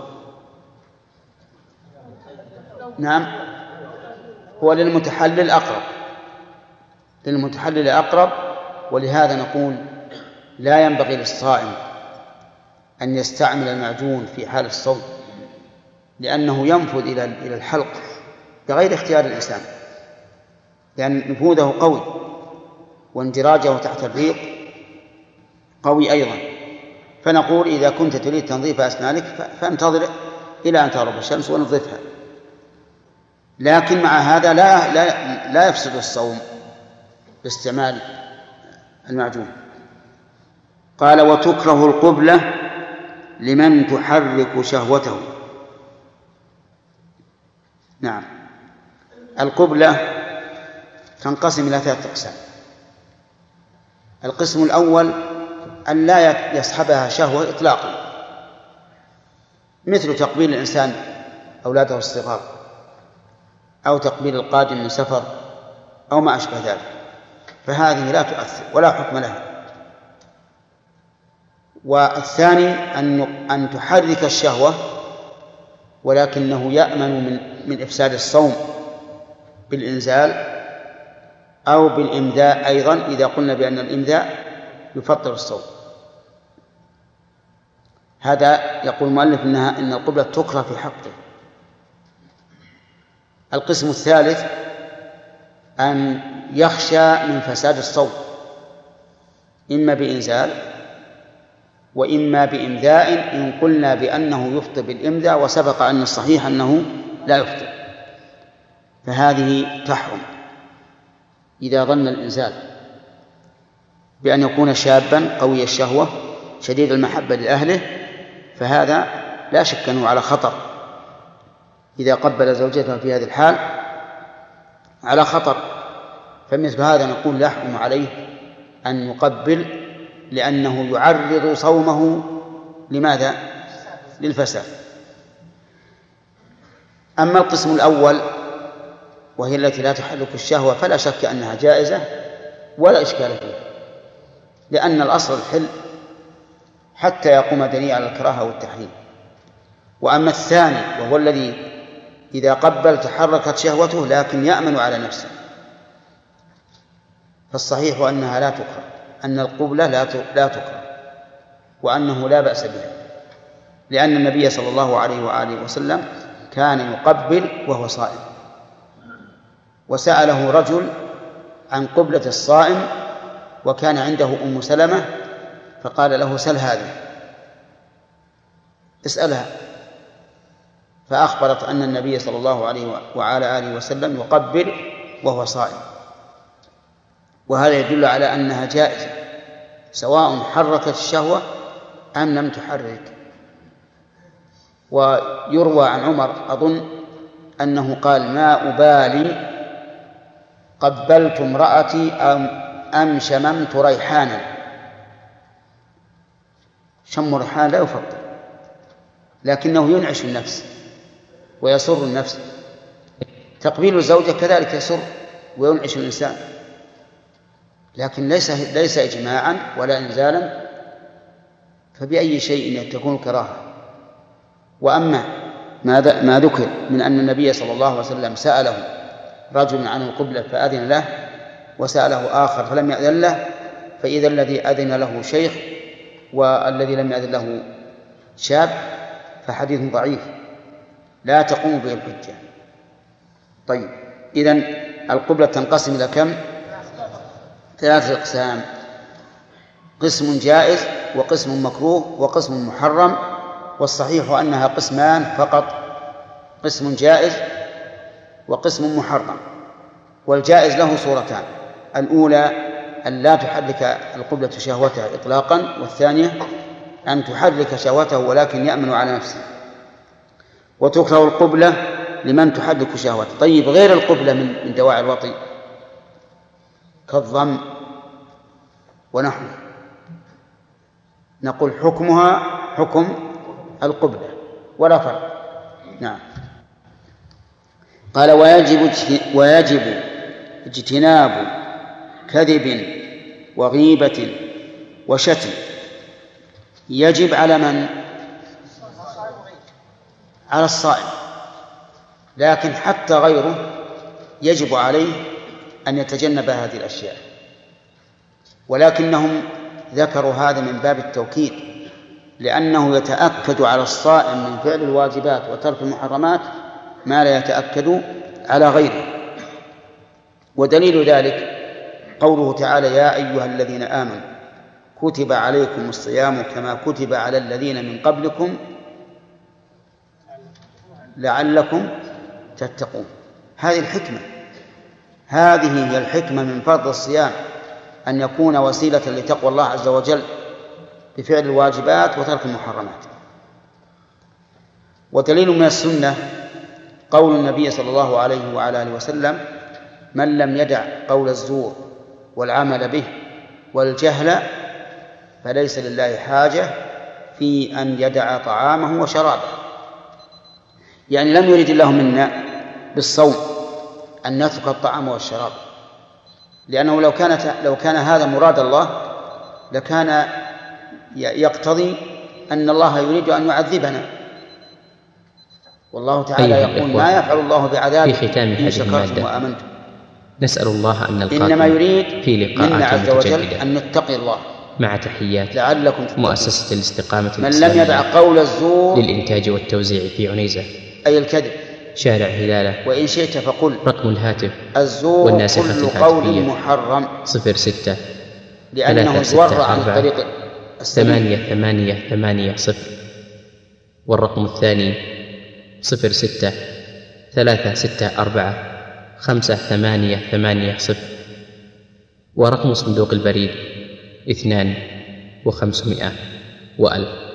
نعم، هو للمتحلل أقرب، للمتحلل أقرب، ولهذا نقول لا ينبغي للصائم أن يستعمل المعجون في حال الصوم، لأنه ينفذ إلى الحلق بغير اختيار الإنسان، لأن نفوذه قوي واندراجه تحت الريق قوي أيضا. فنقول إذا كنت تريد تنظيف أسنانك فانتظر إلى أن تغرب الشمس ونظفها. لكن مع هذا لا لا لا يفسد الصوم باستعمال المعجون. قال وتكره القبلة لمن تحرك شهوته. نعم، القبلة تنقسم إلى ثلاثة أقسام. القسم الأول أن لا يصحبها شهوة إطلاقا، مثل تقبيل الإنسان أولاده الصغار، أو تقبيل القادم من سفر، أو ما أشبه ذلك، فهذه لا تؤثر ولا حكم لها. والثاني أن أن تحرك الشهوة ولكنه يأمن من من إفساد الصوم بالإنزال أو بالإمداء أيضا، إذا قلنا بأن الإمداء يفطر الصوم. هذا يقول المؤلف إنها إن القبلة تكره في حقه. القسم الثالث أن يخشى من فساد الصوم، إما بإنزال وإما بإمداء، إن قلنا بأنه يفطر بالإمداء وسبق أن الصحيح أنه لا يفطر، فهذه تحرم إذا ظن الإنزال بأن يكون شابا قوي الشهوة شديد المحبة لأهله، فهذا لا شك أنه على خطر. إذا قبل زوجته في هذه الحال على خطر، فمثل هذا نقول لا يحرم عليه أن يقبل، لأنه يعرض صومه لماذا؟ للفساد. أما القسم الأول وهي التي لا تحرك الشهوة فلا شك أنها جائزة ولا إشكال فيها، لأن الأصل الحل حتى يقوم دليل على الكراهة والتحريم. وأما الثاني وهو الذي إذا قبل تحركت شهوته لكن يأمن على نفسه، فالصحيح أنها لا تكره، أن القبلة لا تكره، وأنه لا بأس بها، لأن النبي صلى الله عليه وآله وسلم كان يقبل وهو صائم. وسأله رجل عن قبلة الصائم وكان عنده أم سلمة، فقال له سل هذه، اسألها. فأخبرت أن النبي صلى الله عليه وعلى آله وسلم يقبل وهو صائم، وهذا يدل على أنها جائزة سواء حركت الشهوة أم لم تحرك. ويروى عن عمر أظن أنه قال ما أبالي قبلت امرأتي أم, أم شممت ريحانا. شم الريحان لا يفضل، لكنه ينعش النفس ويسر النفس. تقبيل الزوجة كذلك يسر وينعش الإنسان، لكن ليس ليس إجماعا ولا إنزالا، فبأي شيء تكون كراهة. وأما ما ذكر من أن النبي صلى الله عليه وسلم سأله رجل عن القبلة فأذن له وسأله آخر فلم يأذن له، فإذا الذي أذن له شيخ والذي لم يأذن له شاب فحديث ضعيف لا تقوم به الحجة. طيب، إذن القبلة تنقسم إلى كم؟ ثلاثة أقسام: قسم جائز وقسم مكروه وقسم محرم، والصحيح أنها قسمان فقط: قسم جائز وقسم محرم. والجائز له صورتان: الأولى أن لا تحرك القبلة شهوتها إطلاقا، والثانية أن تحرك شهوته ولكن يأمن على نفسه. وتكره القبلة لمن تحرك شهوته. طيب، غير القبلة من دواعي الوطي كالضم ونحو، نقول حكمها حكم القبلة ولا فرق. نعم. قال ويجب ويجب اجتناب كذب وغيبة وشتم. يجب على من؟ على الصائم، لكن حتى غيره يجب عليه أن يتجنب هذه الأشياء، ولكنهم ذكروا هذا من باب التوكيد، لأنه يتأكد على الصائم من فعل الواجبات وترك المحرمات ما لا يتأكد على غيره. ودليل ذلك قوله تعالى: يا أيها الذين آمنوا كتب عليكم الصيام كما كتب على الذين من قبلكم لعلكم تتقون. هذه الحكمة، هذه هي الحكمة من فرض الصيام، أن يكون وسيلة لتقوى الله عز وجل بفعل الواجبات وترك المحرمات. ودليل من السنة قول النبي صلى الله عليه وعلى آله وسلم: من لم يدع قول الزور والعمل به والجهل فليس لله حاجة في أن يدع طعامه وشرابه. يعني لم يرد الله منا بالصوم أن نترك الطعام والشراب، لأنه لو كانت لو كان هذا مراد الله لكان يقتضي أن الله يريد أن يعذبنا، والله تعالى يقول: ما يفعل الله بعذاب في ختام هذه المادة وآمنتم. نسأل الله أن نلقاكم إنما يريد في لقاءات منا عز وجل متجددة أن نتقي الله، مع تحيات لعلكم مؤسسة الاستقامة من لم يدع قول الزور للإنتاج والتوزيع في عنيزة، أي الكذب، شارع هلالة. وإن شئت فقل رقم الهاتف الزور كل قول محرم صفر ستة لأنه يتورع عن طريق ثمانية ثمانية ثمانية صفر. والرقم الثاني صفر ستة ثلاثة ستة أربعة خمسة ثمانية ثمانية صفر. ورقم صندوق البريد اثنان وخمسمائة وألف.